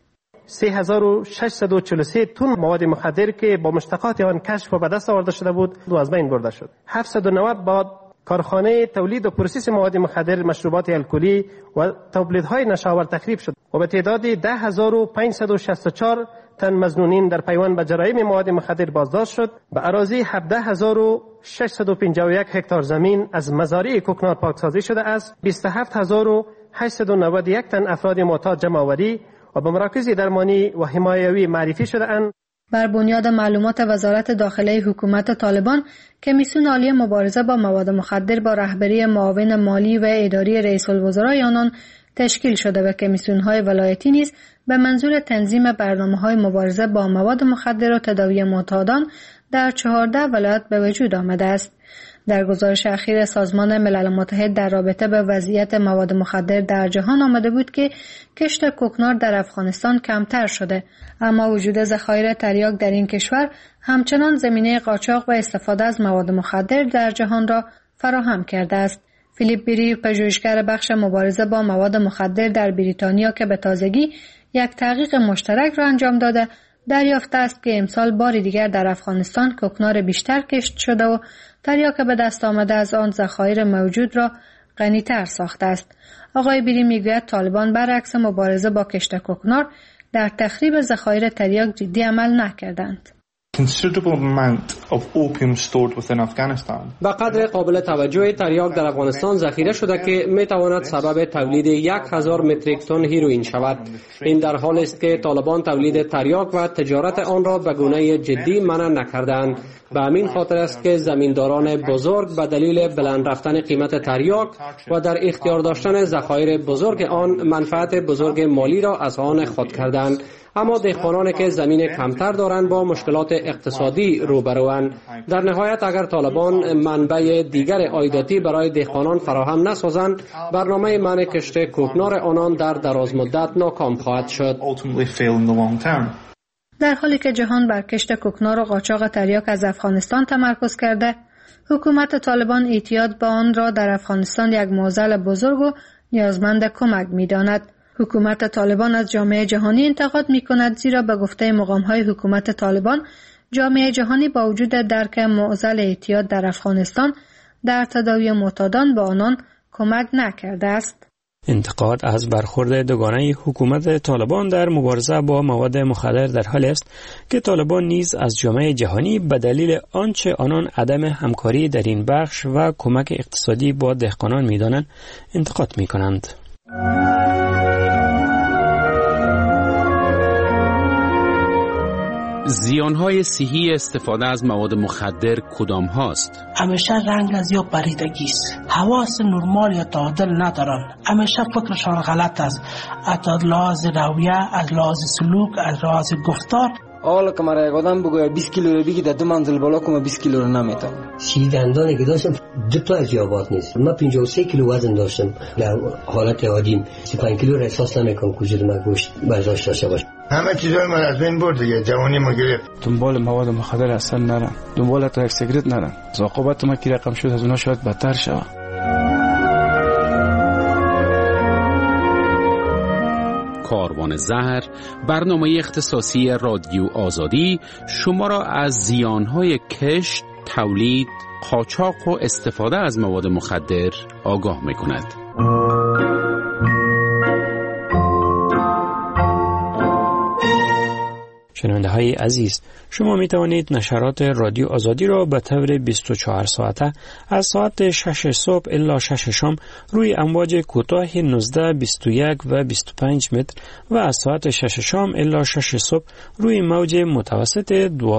3643 تن مواد مخدر که با مشتقات آن کشف و به دست آورده شده بود از بین برده شد. 790 با کارخانه تولید و پروسس مواد مخدر، مشروبات الکلی و تولیدهای نشاور تخریب شد و به تعداد 10564 تن مظنونین در پیوند به جرایم مواد مخدر بازداشت شد. به اراضی 17651 هکتار زمین از مزارع کوکنار پاکسازی شده است. 27891 تن افراد معتاد جمع آوری و به مراکز درمانی و حمایوی معرفی شده اند. بر بنیاد معلومات وزارت داخله حکومت طالبان، کمیسیون عالی مبارزه با مواد مخدر با رهبری معاون مالی و اداری رئیس الوزرای آنان تشکیل شده و کمیسیون‌های ولایتی نیز به منظور تنظیم برنامه‌های مبارزه با مواد مخدر و تداوی معتادان در 14 ولایت به وجود آمده است. در گزارش اخیر سازمان ملل متحد در رابطه با وضعیت مواد مخدر در جهان آمده بود که کشت کوکنار در افغانستان کمتر شده، اما وجود ذخایر تریاک در این کشور همچنان زمینه قاچاق و استفاده از مواد مخدر در جهان را فراهم کرده است. فیلیپ بیری، پژوهشگر بخش مبارزه با مواد مخدر در بریتانیا که به تازگی یک تحقیق مشترک را انجام داده، دریافته است که امسال بار دیگر در افغانستان کوکنار بیشتر کشت شده و تریاک به دست آمده از آن ذخایر موجود را غنی‌تر ساخته است. آقای بیری میگوید طالبان برعکس مبارزه با کشت کوکنار در تخریب ذخایر تریاک جدی عمل نکردند. به قدر قابل توجه تریاک در افغانستان ذخیره شده که می تواند سبب تولید 1000 متریک تن هیروئین شود. این در حالی است که طالبان تولید تریاک و تجارت آن را به گونه جدی منع نکردند. به همین خاطر است که زمینداران بزرگ به دلیل بلند رفتن قیمت تریاک و در اختیار داشتن ذخایر بزرگ آن منفعت بزرگ مالی را از آن خود کردند. اما دهقانانی که زمین کمتر دارند با مشکلات اقتصادی روبروند. در نهایت اگر طالبان منبع دیگر عایداتی برای دهقانان فراهم نسازند، برنامه منع کشت کوکنار آنان در دراز مدت ناکام خواهد شد. در حالی که جهان بر کشت کوکنار و قاچاق تریاک از افغانستان تمرکز کرده، حکومت طالبان اعتیاد با آن را در افغانستان یک معضل بزرگ و نیازمند کمک می‌داند. حکومت طالبان از جامعه جهانی انتقاد می‌کند زیرا به گفته مقام‌های حکومت طالبان، جامعه جهانی با وجود درک معضل اعتیاد در افغانستان در تداوی معتادان به آنان کمک نکرده است. انتقاد از برخورد دوگانه حکومت طالبان در مبارزه با مواد مخدر در حالی است که طالبان نیز از جامعه جهانی به دلیل آنچه آنان عدم همکاری در این بخش و کمک اقتصادی با دهقانان می‌دانند انتقاد می‌کنند. زیانهای صحی استفاده از مواد مخدر کدام هاست؟ همیشه رنگ از یا پریدگی است. حواس نرمال یا تعادل ندارن. همیشه فکرشان غلط است. از لحاظ رویه، از لحاظ سلوک، از لحاظ گفتار. حالا که مرا یک آدم بگوید 20 کیلو رو بگی در 2 منزل بالا کنم 20 کیلو رو نمیتونم. دندانی که داشتم 2 تا از یابات نیست. من 53 کیلو وزن داشتم. در حالت عادیم 35 کیلو را احساس نمیکنم که وجود من گوشت برداشت داشته باشه. همه چیزای من از بین برد دیگه، جوانی ما گرفت. دنبال مواد مخدر اصلا نرم. دنبال تا یک سیگرت نرم. عاقبت ما کی رقم شد از اونها شاید بدتر شود. کاروان زهر، برنامه اختصاصی رادیو آزادی شما را از زیانهای کشت، تولید، قاچاق و استفاده از مواد مخدر آگاه می‌کند. شنونده های عزیز، شما می توانید نشرات رادیو آزادی را به طور 24 ساعته از ساعت 6 صبح الی 6 شام روی امواج کوتاه 19، 21 و 25 متر و از ساعت 6 شام الی 6 صبح روی موج متوسط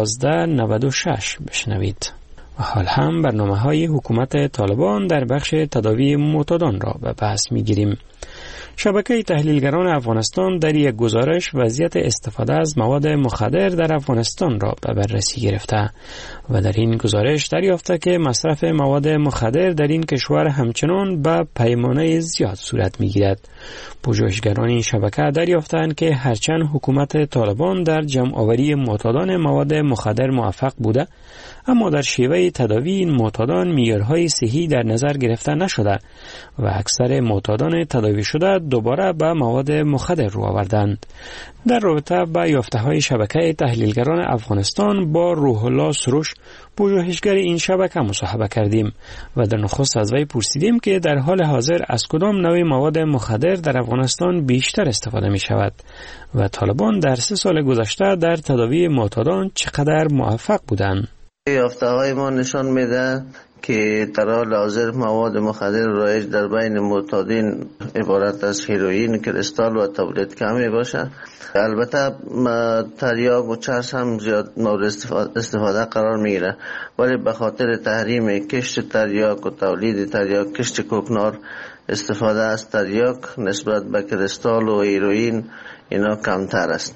1296 بشنوید. و حال هم برنامه‌های حکومت طالبان در بخش تداوی معتادان را به بحث می‌گیریم. شبکه تحلیلگران افغانستان در یک گزارش وضعیت استفاده از مواد مخدر در افغانستان را به بررسی گرفته و در این گزارش دریافته که مصرف مواد مخدر در این کشور همچنان به پیمانه زیاد صورت می‌گیرد. پژوهشگران این شبکه دریافتند که هرچند حکومت طالبان در جمع‌آوری معتادان مواد مخدر موفق بوده، اما در شیوه تداوی این معتادان معیارهای صحی در نظر گرفته نشده و اکثر معتادان تداوی شده دوباره به مواد مخدر رو آوردند. در رابطه با یافته‌های شبکه تحلیلگران افغانستان با روح الله سروش، پژوهشگر این شبکه، مصاحبه کردیم و در نخست از وی پرسیدیم که در حال حاضر از کدام نوع مواد مخدر در افغانستان بیشتر استفاده می شود و طالبان در 3 سال گذشته در تداوی معتادان چقدر موفق بودند. یافته‌های ما نشان میده که در حال حاضر مواد مخدر رایج در بین معتادین عبارت از هیروئین، کریستال و تابلت کمی باشه. البته تریاک و چرس هم زیاد مورد استفاده قرار میگیره، ولی به خاطر تحریم کشت تریاک و تولید تریاک، کشت کوکنار، استفاده از تریاک نسبت به کریستال و هیروئین اینا کمتر است.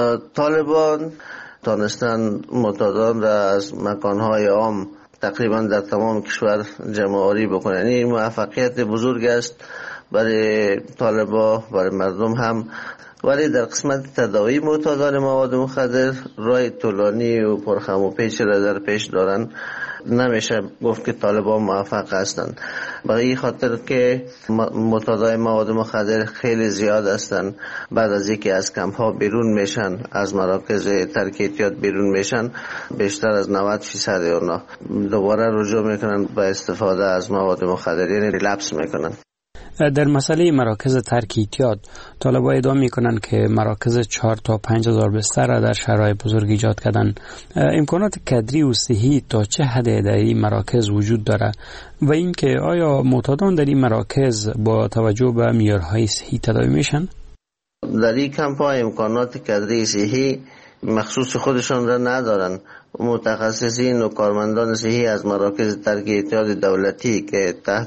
طالبان تانستن معتادان را از مکانهای عام تقریبا در تمام کشور جمع‌آوری بکنن. این موفقیت بزرگ است برای طالبان، برای مردم هم، ولی در قسمت تداوی معتادان مواد مخدر راه طولانی و پرخم و پیچ را در پیش دارن. نمیشه گفت که طالبان موفق هستند، برای این خاطر که معتادان مواد مخدر خیلی زیاد هستند. بعد از اینکه از کمپ ها بیرون میشن، از مراکز ترک اعتیاد بیرون میشن، بیشتر از 90% اونا دوباره رجوع میکنن به استفاده از مواد مخدر، یعنی ریلپس میکنن. در مسئله مراکز ترک اعتیاد، طالبان ادعا میکنند که مراکز 4 تا 5 هزار بستر را در شهرهای بزرگ ایجاد کردند. امکانات کادری و صحی تا چه حد در این مراکز وجود داره و اینکه آیا معتادان در این مراکز با توجه به معیارهای صحی تداوی میشن؟ در این کمپ ها امکانات کادری صحی مخصوص خودشان را ندارن. متخصصین و کارمندان صحی از مراکز ترک اعتیاد دولتی که تحت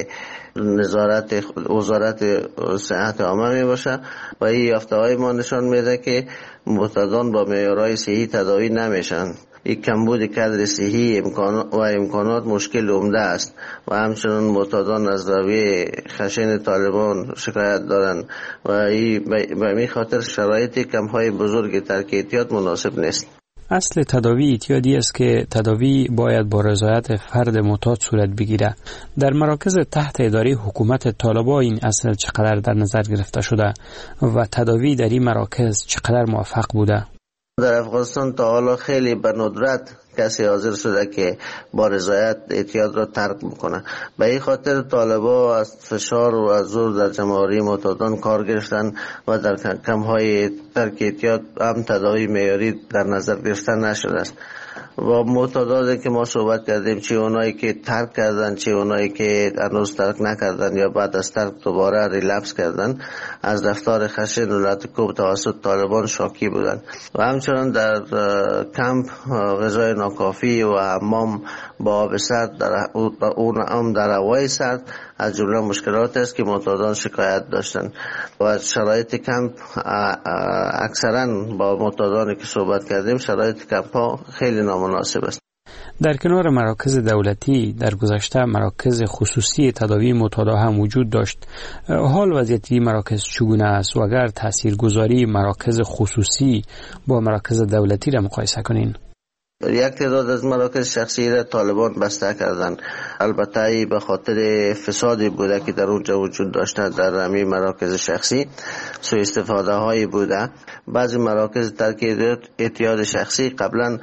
نظارت وزارت صحت عامه می باشه و این یافته‌های ما نشان میده که معتادان با معیارهای صحی تداوی نمیشن. این کمبود کادر صحی و امکانات مشکل عمده است و همچنان معتادان از روی خشن طالبان شکایت دارند و به این خاطر شرایط کمپ‌های بزرگ ترک اعتیاد مناسب نیست. اصل تداوی اعتیادی است که تداوی باید با رضایت فرد معتاد صورت بگیره. در مراکز تحت اداره حکومت طالبان این اصل چقدر در نظر گرفته شده و تداوی در این مراکز چقدر موفق بوده؟ در افغانستان تا حالا خیلی به ندرت کسی حاضر شده که با رضایت اعتیاد را ترک بکنه. به این خاطر طالبان از فشار و از زور در جمع‌آوری معتادان کار گرفتن و در کمپ‌های ترک اعتیاد هم تداوی معیاری در نظر گرفته نشده است. و معتادانی که ما صحبت کردیم، چه اونایی که ترک کردن، چه اونایی که هنوز ترک نکردن یا بعد از ترک دوباره ریلپس کردن، از رفتار خشن و لطکوب توسط طالبان شاکی بودن و همچنان در کمپ غذای ناکافی و حمام با آب سرد در هوای سرد از جمله مشکلات است که معتادان شکایت داشتن و شرایط کمپ اکثرا با معتادانی که صحبت کردیم شرایط کمپ ها خیلی نامناسب است. در کنار مراکز دولتی در گذشته مراکز خصوصی تداوی معتادا هم وجود داشت. حال وضعیت این مراکز چگونه است و اگر تاثیرگذاری مراکز خصوصی با مراکز دولتی را مقایسه کنین؟ یک تعداد از مراکز شخصی را طالبان بسته کردند. البته به خاطر فسادی بوده که در اونجا وجود داشته. در همین مراکز شخصی سوء استفاده هایی بوده. بعضی مراکز ترک اعتیاد شخصی قبلا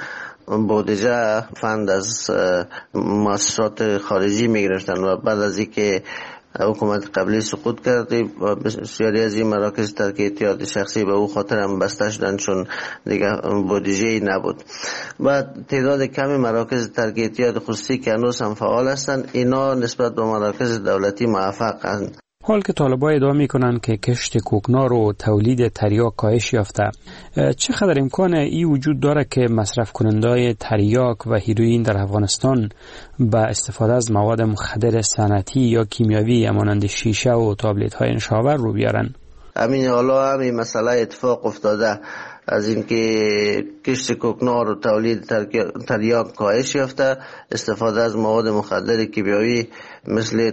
بودجه فند از مؤسسات خارجی میگرفتن و بعد از اینکه حکومت قبلی سقوط کرد و بسیاری از این مراکز ترک احتیاط شخصی به او خاطر هم بسته شدن چون دیگه بودجه نبود. و تعداد کمی مراکز ترک احتیاط خصوصی که هنوز هم فعال هستند، اینا نسبت به مراکز دولتی موفقند. حال که طالبان ادعا میکنند که کشت کوکنار و تولید تریاک کاهش یافته، چقدر امکان ای وجود داره که مصرف کنندای تریاک و هیروئین در افغانستان با استفاده از مواد مخدر صنعتی یا کیمیاوی مانند شیشه و تابلت های نشاور رو بیارن؟ حالا همین مسئله اتفاق افتاده از اینکه کشت کوکنار و تولید تریاک کاهش یافته، استفاده از مواد مخدر کیمیاوی مثل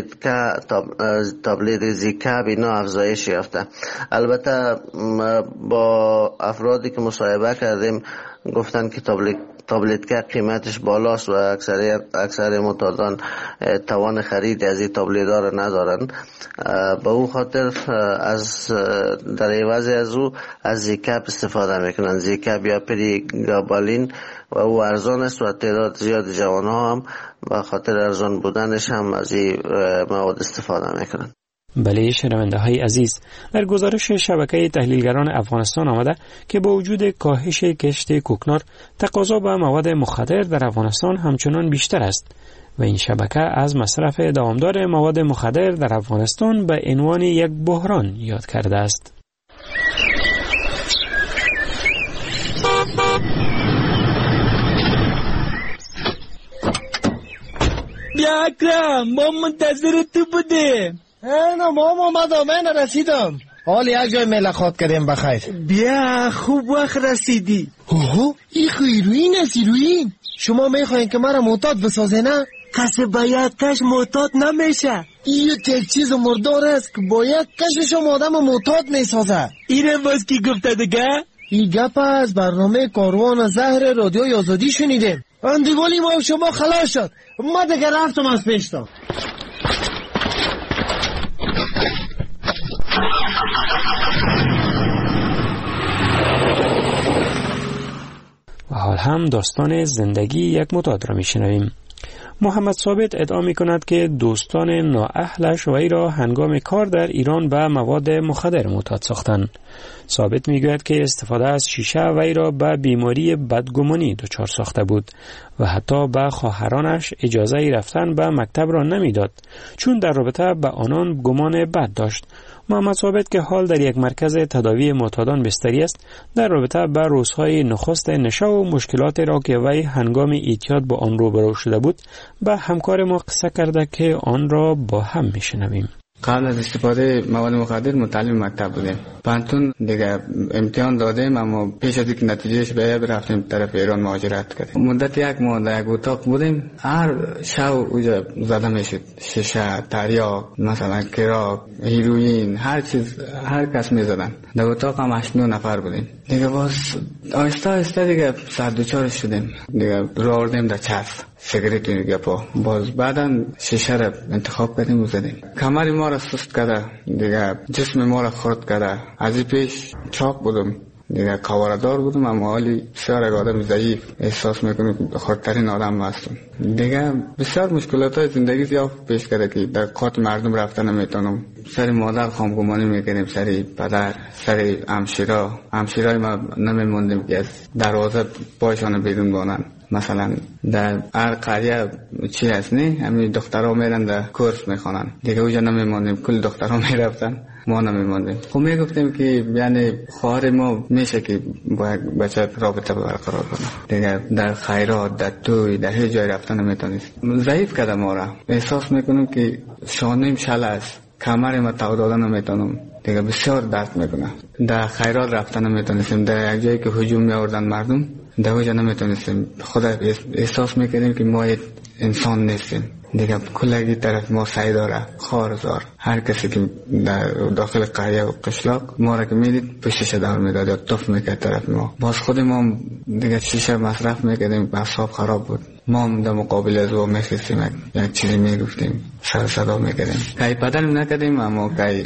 تابلت زیکاب اینا افزایش یافته. البته با افرادی که مصاحبه کردیم گفتن که تابلت که قیمتش بالاست و اکثر معتادان توان خرید از این تابلت ها را ندارن. به او خاطر در عوض از او از زیکاب استفاده میکنن، زیکاب یا پریگابالین، و او ارزان است و تعداد زیاد جوان ها هم به خاطر ارزان بودنش هم از این مواد استفاده میکنن. بله شنونده های عزیز، در گزارش شبکه تحلیلگران افغانستان آمده که با وجود کاهش کشت کوکنار، تقاضا به مواد مخدر در افغانستان همچنان بیشتر است و این شبکه از مصرف دوامدار مواد مخدر در افغانستان به عنوان یک بحران یاد کرده است. بیا اکرم، ما منتظر تو بودیم. نه ماما من رسیدم. حال یک جای ملاقات کردیم بخیر. بیا خوب وقت رسیدی. اوه این هیروئین است. هیروئین شما میخواین که مرا معتاد بسازه نه؟ کسی با یک کش معتاد نمیشه. این یک چیز مردار است که با یک کشش آدم معتاد میسازه. اینم باز کی گفته دیگه؟ این گپ از برنامه کاروان زهر رادیوی آزادی شنیدیم. اندیوالی ما شما خلاص شد. ما دیگه رفتم از پیشتا. و حال هم داستان زندگی یک معتاد را میشنویم. محمد ثابت ادعا می کند که دوستان نااهلش وی را هنگام کار در ایران به مواد مخدر معتاد ساختند. ثابت می گوید که استفاده از شیشه وی را به بیماری بدگمانی دچار ساخته بود و حتی به خواهرانش اجازه رفتن به مکتب را نمیداد چون در رابطه به آنان گمان بد داشت. محمد ثابت که حال در یک مرکز تداوی معتادان بستری است، در رابطه با روزهای نخست نشه و مشکلات را که وی هنگام اعتیاد با آن روبرو شده بود به همکار ما قصه کرده که آن را با هم میشنویم. قبل از استفاده مواد مخدر متعلم مکتب بودیم. پانتون دیگه امتحان دادیم، اما پیش از اینکه نتیجهش بیاد رفتیم طرف ایران مهاجرت کردیم. مدت یک ماه در یک اتاق بودیم. هر شب اونجا زده میشد شیشه، تریاک، مثلا کراک، هیروئین، هر چیز هر کس میزدن. در اتاق هم 8-9 نفر بودیم. دیگه باز آهسته آهسته دیگه سردوچار شدیم. دیگه راه آوردیم در چرخ سیگارت این گپا. باز بعدا شیشه را انتخاب کردیم و زدیم. کمر ما را سست کرده، دیگه جسم ما را خرد کرده. از این پیش چاق بودم، دیگه کواردار بودم، اما حالی بسیار یک آدم ضعیف احساس میکنم، خردترین آدم هستم. دیگه بسیار مشکلات های زندگی زیاد پیش کرده که در قات مردم رفتن نمیتونم. سر مادر خامگمانی میکنیم، سر پدر، سر همشیرای ما نمیموندیم که از دروازه پایشان بیرون بانن. مثلا در هر قریه چی هست نه، همین دخترها میرن در کورس میخوانن، دیگه اوجا نمیموندیم، کل دخترها میرفتن، ما نمیموندیم. خب میگفتیم که یعنی خواهر ما میشه که با یک بچه رابطه برقرار کنه. دیگه در خیرات، در توی، در هیچ جای رفتن نمیتونست. ضعیف کرده ما را. احساس میکنم که شانیم شل است، کمر ما تو دادن نمیتونم، دیگه بسیار درد میکنه. در خیرات رفتن نمیتونستیم، در یک جایی که هجوم میآوردن مردم در اوجا نمیتونستیم. خود احساس میکنیم که ما انسان نیستیم. دیگه کلگی طرف ما سعی داره، خارزار، هر کسی که در داخل قریه و قشلاق ما را که میدید پشتش دور میداد یا تف میکرد طرف ما. باز خود ما دیگه شیشه مصرف میکردیم، اعصاب خراب بود. ما هم در مقابل از او میخستیم، یک چیزی میگفتیم، سر صدا میکردیم. کهی پدرم نکردیم، اما کهی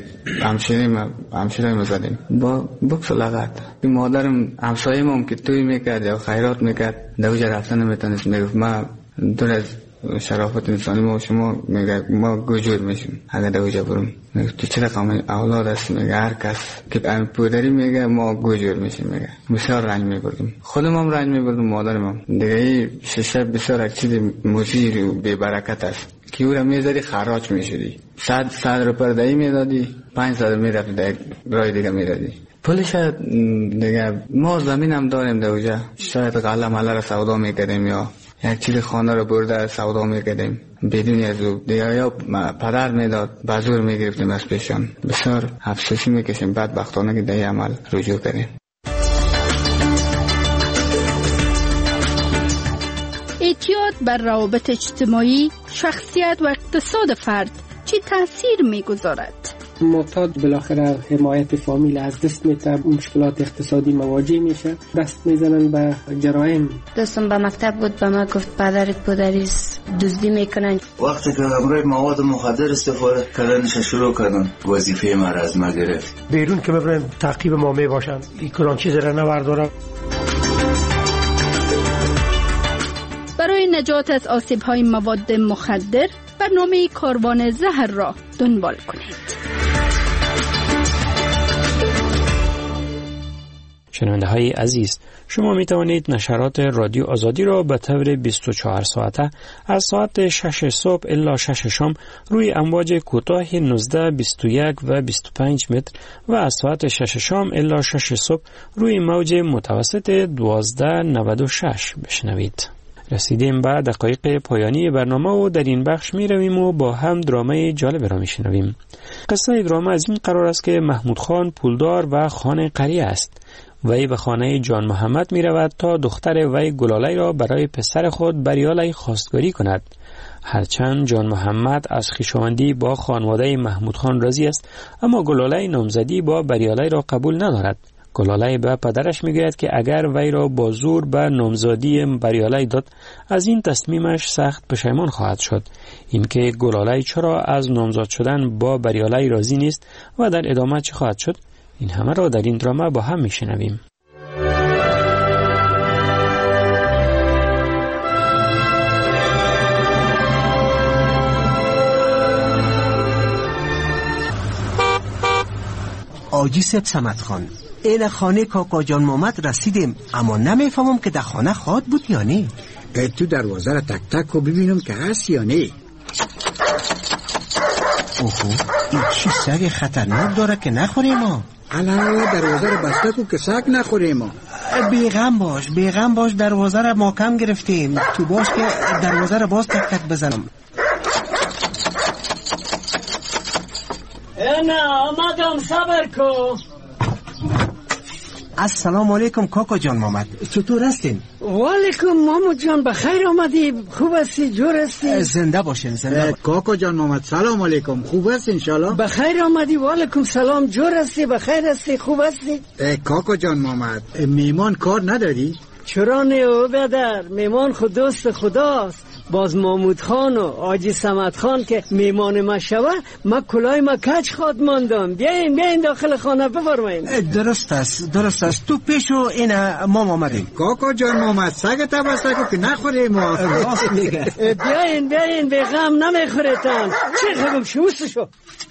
همشیریم زدیم با بکس و لغت. مادرم همسایه ما هم که توی میکرد یا خیرات میکرد در اوجا رفتن نمیتونست. میگفت ما دور از شرافت انسانی ما و شما میگه ما گوجور میشیم اگر در اوجا برم. تو چه رقم اولاد است میگه هر کس که پدری میگه ما گوجور میشیم. میگه بسیار رنج میبردیم، خودم هم رنج میبردم، مادرم هم دیگه. این شش بسیار یک چیز مزیر و بی برکت است که او را میذاری خراج میشدی. 100 روپیه دایی میدادی، 500 میرفتی در رای دیگه میدادی. پولش دیگه ما زمین هم داریم در اوجا، شاید غله مله را سودا میکردیم یا یک چیز خانه رو برده سودا میکردیم بدون از او دیگه، یا پدر میداد بازور میگرفتیم از پیشان. بسیار افسوسی میکشیم بدبختانه که در عمل رجوع کردیم. اعتیاد بر روابط اجتماعی، شخصیت و اقتصاد فرد چه تاثیر میگذارد؟ معتاد بالاخره حمایت فامیل از دست میده، مشکلات اقتصادی مواجه میشه، دست میزنن به جرایم. دوستم به مکتب بود، به ما گفت پدرت پدریس دزدی میکنن. وقتی که همراه مواد مخدر استفاده کردنش شروع کردن، وظیفه ما را از ما گرفت. بیرون که ببرن تعقیب ما میباشن، این کلان چیز را نبردارن. برای نجات از آسیب‌های مواد مخدر برنامه کاروان زهر را دنبال کنید. شنونده های عزیز، شما می توانید نشرات رادیو آزادی را به طور 24 ساعته از ساعت 6 صبح الی 6 شام روی امواج کوتاه 19، 21 و 25 متر و از ساعت 6 شام الی 6 صبح روی موج متوسط 1296 بشنوید. رسیدیم به دقایق پایانی برنامه و در این بخش می رویم و با هم درامه جالب را می شنویم. قصه درامه از این قرار است که محمود خان پولدار و خان قریه است. وی به خانه جان محمد می رود تا دختر وی گلاله را برای پسر خود بریاله خواستگاری کند. هرچند جان محمد از خویشاوندی با خانواده محمود خان راضی است، اما گلاله نامزدی با بریاله را قبول ندارد. گلاله به پدرش میگوید که اگر وی را با زور به نامزدی بریاله داد، از این تصمیمش سخت پشیمان خواهد شد. اینکه گلاله چرا از نامزد شدن با بریاله راضی نیست و در ادامه چه خواهد شد، این همه را در این درامه با هم میشنویم. آجی سب سمت خان، این خانه کاکا جان محمد رسیدیم، اما نمیفهمم که در خانه خواد بود یا نه. تو دروازه را تک تک و ببینم که هست یا نه. اوهو، این چی سگ خطرناک داره که نخوریم ما. علاوه دروازه را بسته کو که سگ نخوریم ما. بیغم باش، دروازه را محکم گرفتیم. تو باش که دروازه را باز تک تک بزنم. نه آمدم، صبر کو. السلام علیکم کاکا جان محمد، چطور هستین؟ وعلیکم محمد جان، بخیر آمدی، خوب هستی، جور هستی؟ زنده باشین. کاکا جان محمد سلام علیکم، خوب هستی انشالله؟ بخیر آمدی، وعلیکم سلام، جور هستی، بخیر هستی، خوب هستی؟ کاکا جان محمد، میمان کار نداری؟ چرا نه بدر، میمان خود دوست خداست. باز محمود خان و آجی سمت خان که میمان ما شوه، ما کلای ما کچ خواد ماندم. بیاین داخل خانه بفرمایین. درست است تو پیشو اینا ما آمدیم. کاکا جان محمد سگ تبسته که نخوریم ما. راست میگه. بیاین به غم نمیخوریتن. چه خبم شو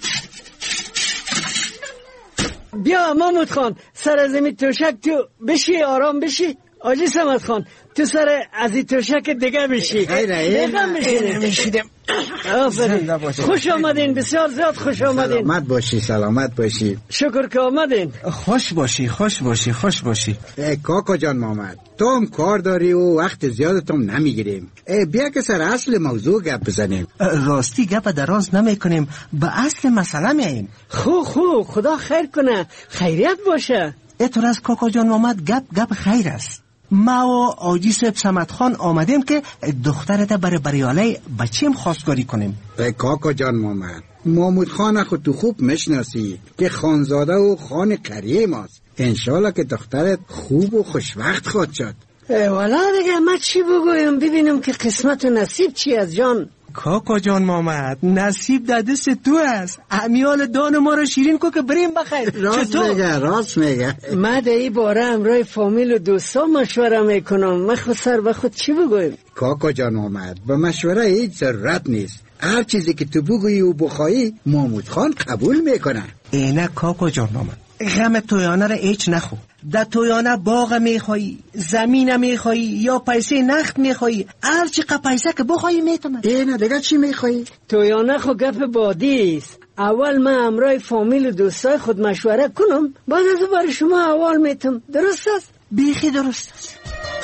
بیا محمود خان، سر زمین توشک تو بشی، آرام بشی. آجی سمت خان تو سر از این توشک دیگه بشی. بگم بشیدم. خوش آمدین، بسیار زیاد خوش آمدین. سلامت باشی. شکر که آمدین. خوش باشی. کاکا جان محمد، تو هم کار داری و وقت زیادتم نمیگیریم. بیا که سر اصل موضوع گپ بزنیم. راستی گپ دراز نمی کنیم، به اصل مسئله میاییم. خو خدا خیر کنه، خیریت باشه. اطور از کاکا جان محمد گپ خیر است. ما و آجی سب سمت خان آمدیم که دخترت برای بریاله بچیم خواستگاری کنیم. کاکا جان محمود خان خود تو خوب میشناسی که خانزاده و خان قریه ماست. انشالله که دخترت خوب و خوشوقت خواهد شد. والا دیگه ما چی بگویم، ببینم که قسمت و نصیب چی از جان. کاکا جان محمد، نصیب در دست تو است. امیال دان ما رو شیرین کو که بریم بخیر. راست میگه. من در این باره امرای فامیل و دوستا مشوره میکنم. من خود سر به خود چی بگویم؟ کاکا جان محمد، به مشوره هیچ ضرورت نیست. هر چیزی که تو بگویی و بخوایی محمود خان قبول میکنه. اینه کاکا جان محمد، غم تویانه را هیچ نخو. در تویانه باغ میخوایی، زمین میخوایی یا پیسه نخت میخوایی، هر چقدر پیسه که بخوایی میتونه. اینه دیگه چی میخوایی؟ تویانه خو گپ بادی است. اول من امرای فامیل و دوستای خود مشوره کنم، بعد از برای شما اول میتم. درست است؟ بیخی درست است.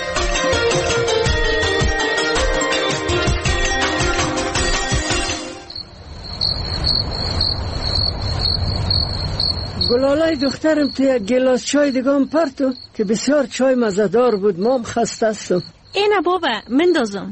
گلالای دخترم تو یک گلاس چای دیگه پرتو که بسیار چای مزدار بود. ما هم خسته هستم. اینه بابا مندازم.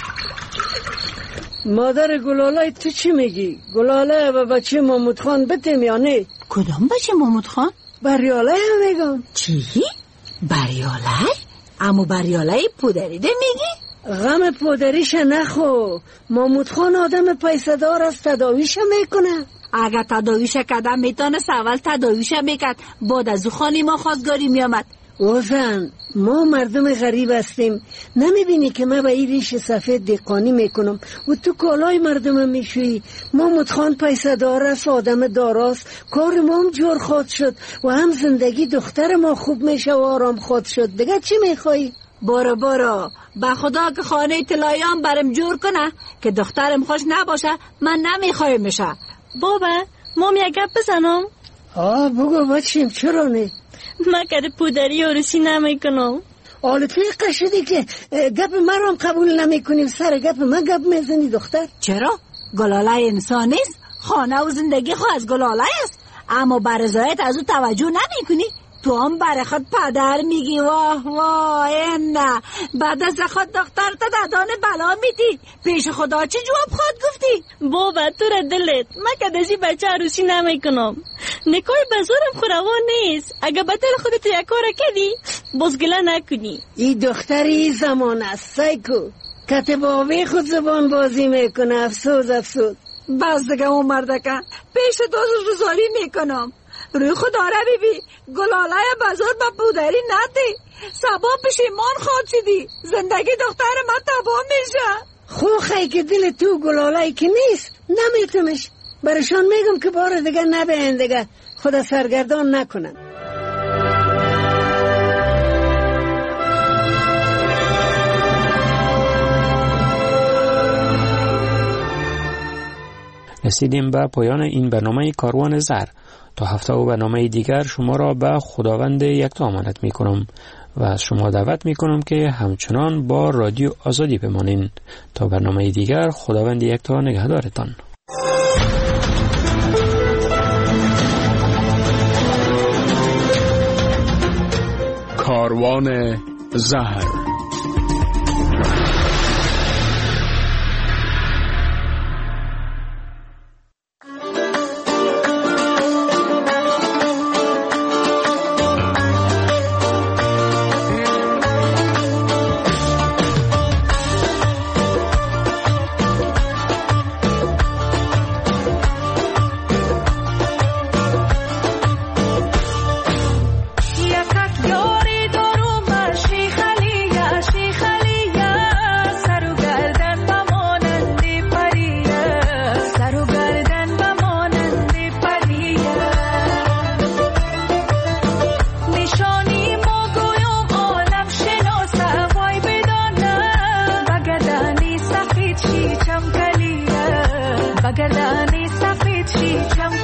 مادر گلالای تو چی میگی؟ گلالای و بچه محمود خان بتیم یا نه؟ کدام بچه محمود خان؟ بریالای هم میگم. چی؟ بریالای؟ امو بریالای پودریده میگی؟ غم پودریش نخو. محمود خان آدم پیسه دار است، تداویش میکنه. اگر تداویش کدم میتونه اول تداویش میکرد، بعد از او خانی ما خواستگاری میامد. وزن ما مردم غریب هستیم. نمیبینی که من به این ریش سفید دقانی میکنم و تو کالای مردم میشوی؟ محمود خان پیسه دار است، آدم داراست، کار ما هم جور خود شد و هم زندگی دختر ما خوب میشه و آرام خود شد. دیگه چی میخوایی؟ برو به خدا که خانه طلاییان برم جور کنه که دخترم خوش نباشه من نمیخوایم میشه. بابا مام یک گپ بزنم؟ بگو بچیم. چرا نه؟ من کده پودری عروسی نمیکنم. توی قشدی که گپ من هم قبول نمیکنیم، سر گپ من گپ میزنی دختر. چرا؟ گلالای انسان نیست؟ خانه و زندگی خو از گلالای است، اما برزایت از او توجه نمیکنی؟ تو هم برای خود پدر میگی. واه نه، بعد از خود دختر تا دادان بلا میدی. پیش خدا چه جواب خود گفتی؟ بابا تو را دلت، من کدازی بچه عروسی نمیکنم. نکای بزرم خوروان نیست. اگه به دل خودت یک کار کردی بزگله نکنی. این دختری زمان است سایکو، کتباوی خود زبان بازی میکنه. افسوس بس دیگه اون مردکه پیش دوست روزاری میکنم. روی خدا را بیبی گلالای بازار با پودری ندی، سبا پشیمان خود شدی. زندگی دختر من تباه میشه. خوخی که دل تو گلالای که نیست نمیتونش. برشان میگم که بار دیگه نبین، دیگه خدا سرگردان نکنن. رسیدیم به پایان این برنامه کاروان زر. تا هفته و برنامه دیگر شما را به خداوند یکتا امانت می کنم و از شما دعوت می کنم که همچنان با رادیو آزادی بمانین. تا برنامه دیگر خداوند یکتا نگهدارتان. کاروان زهر. Bagadani safid shi cham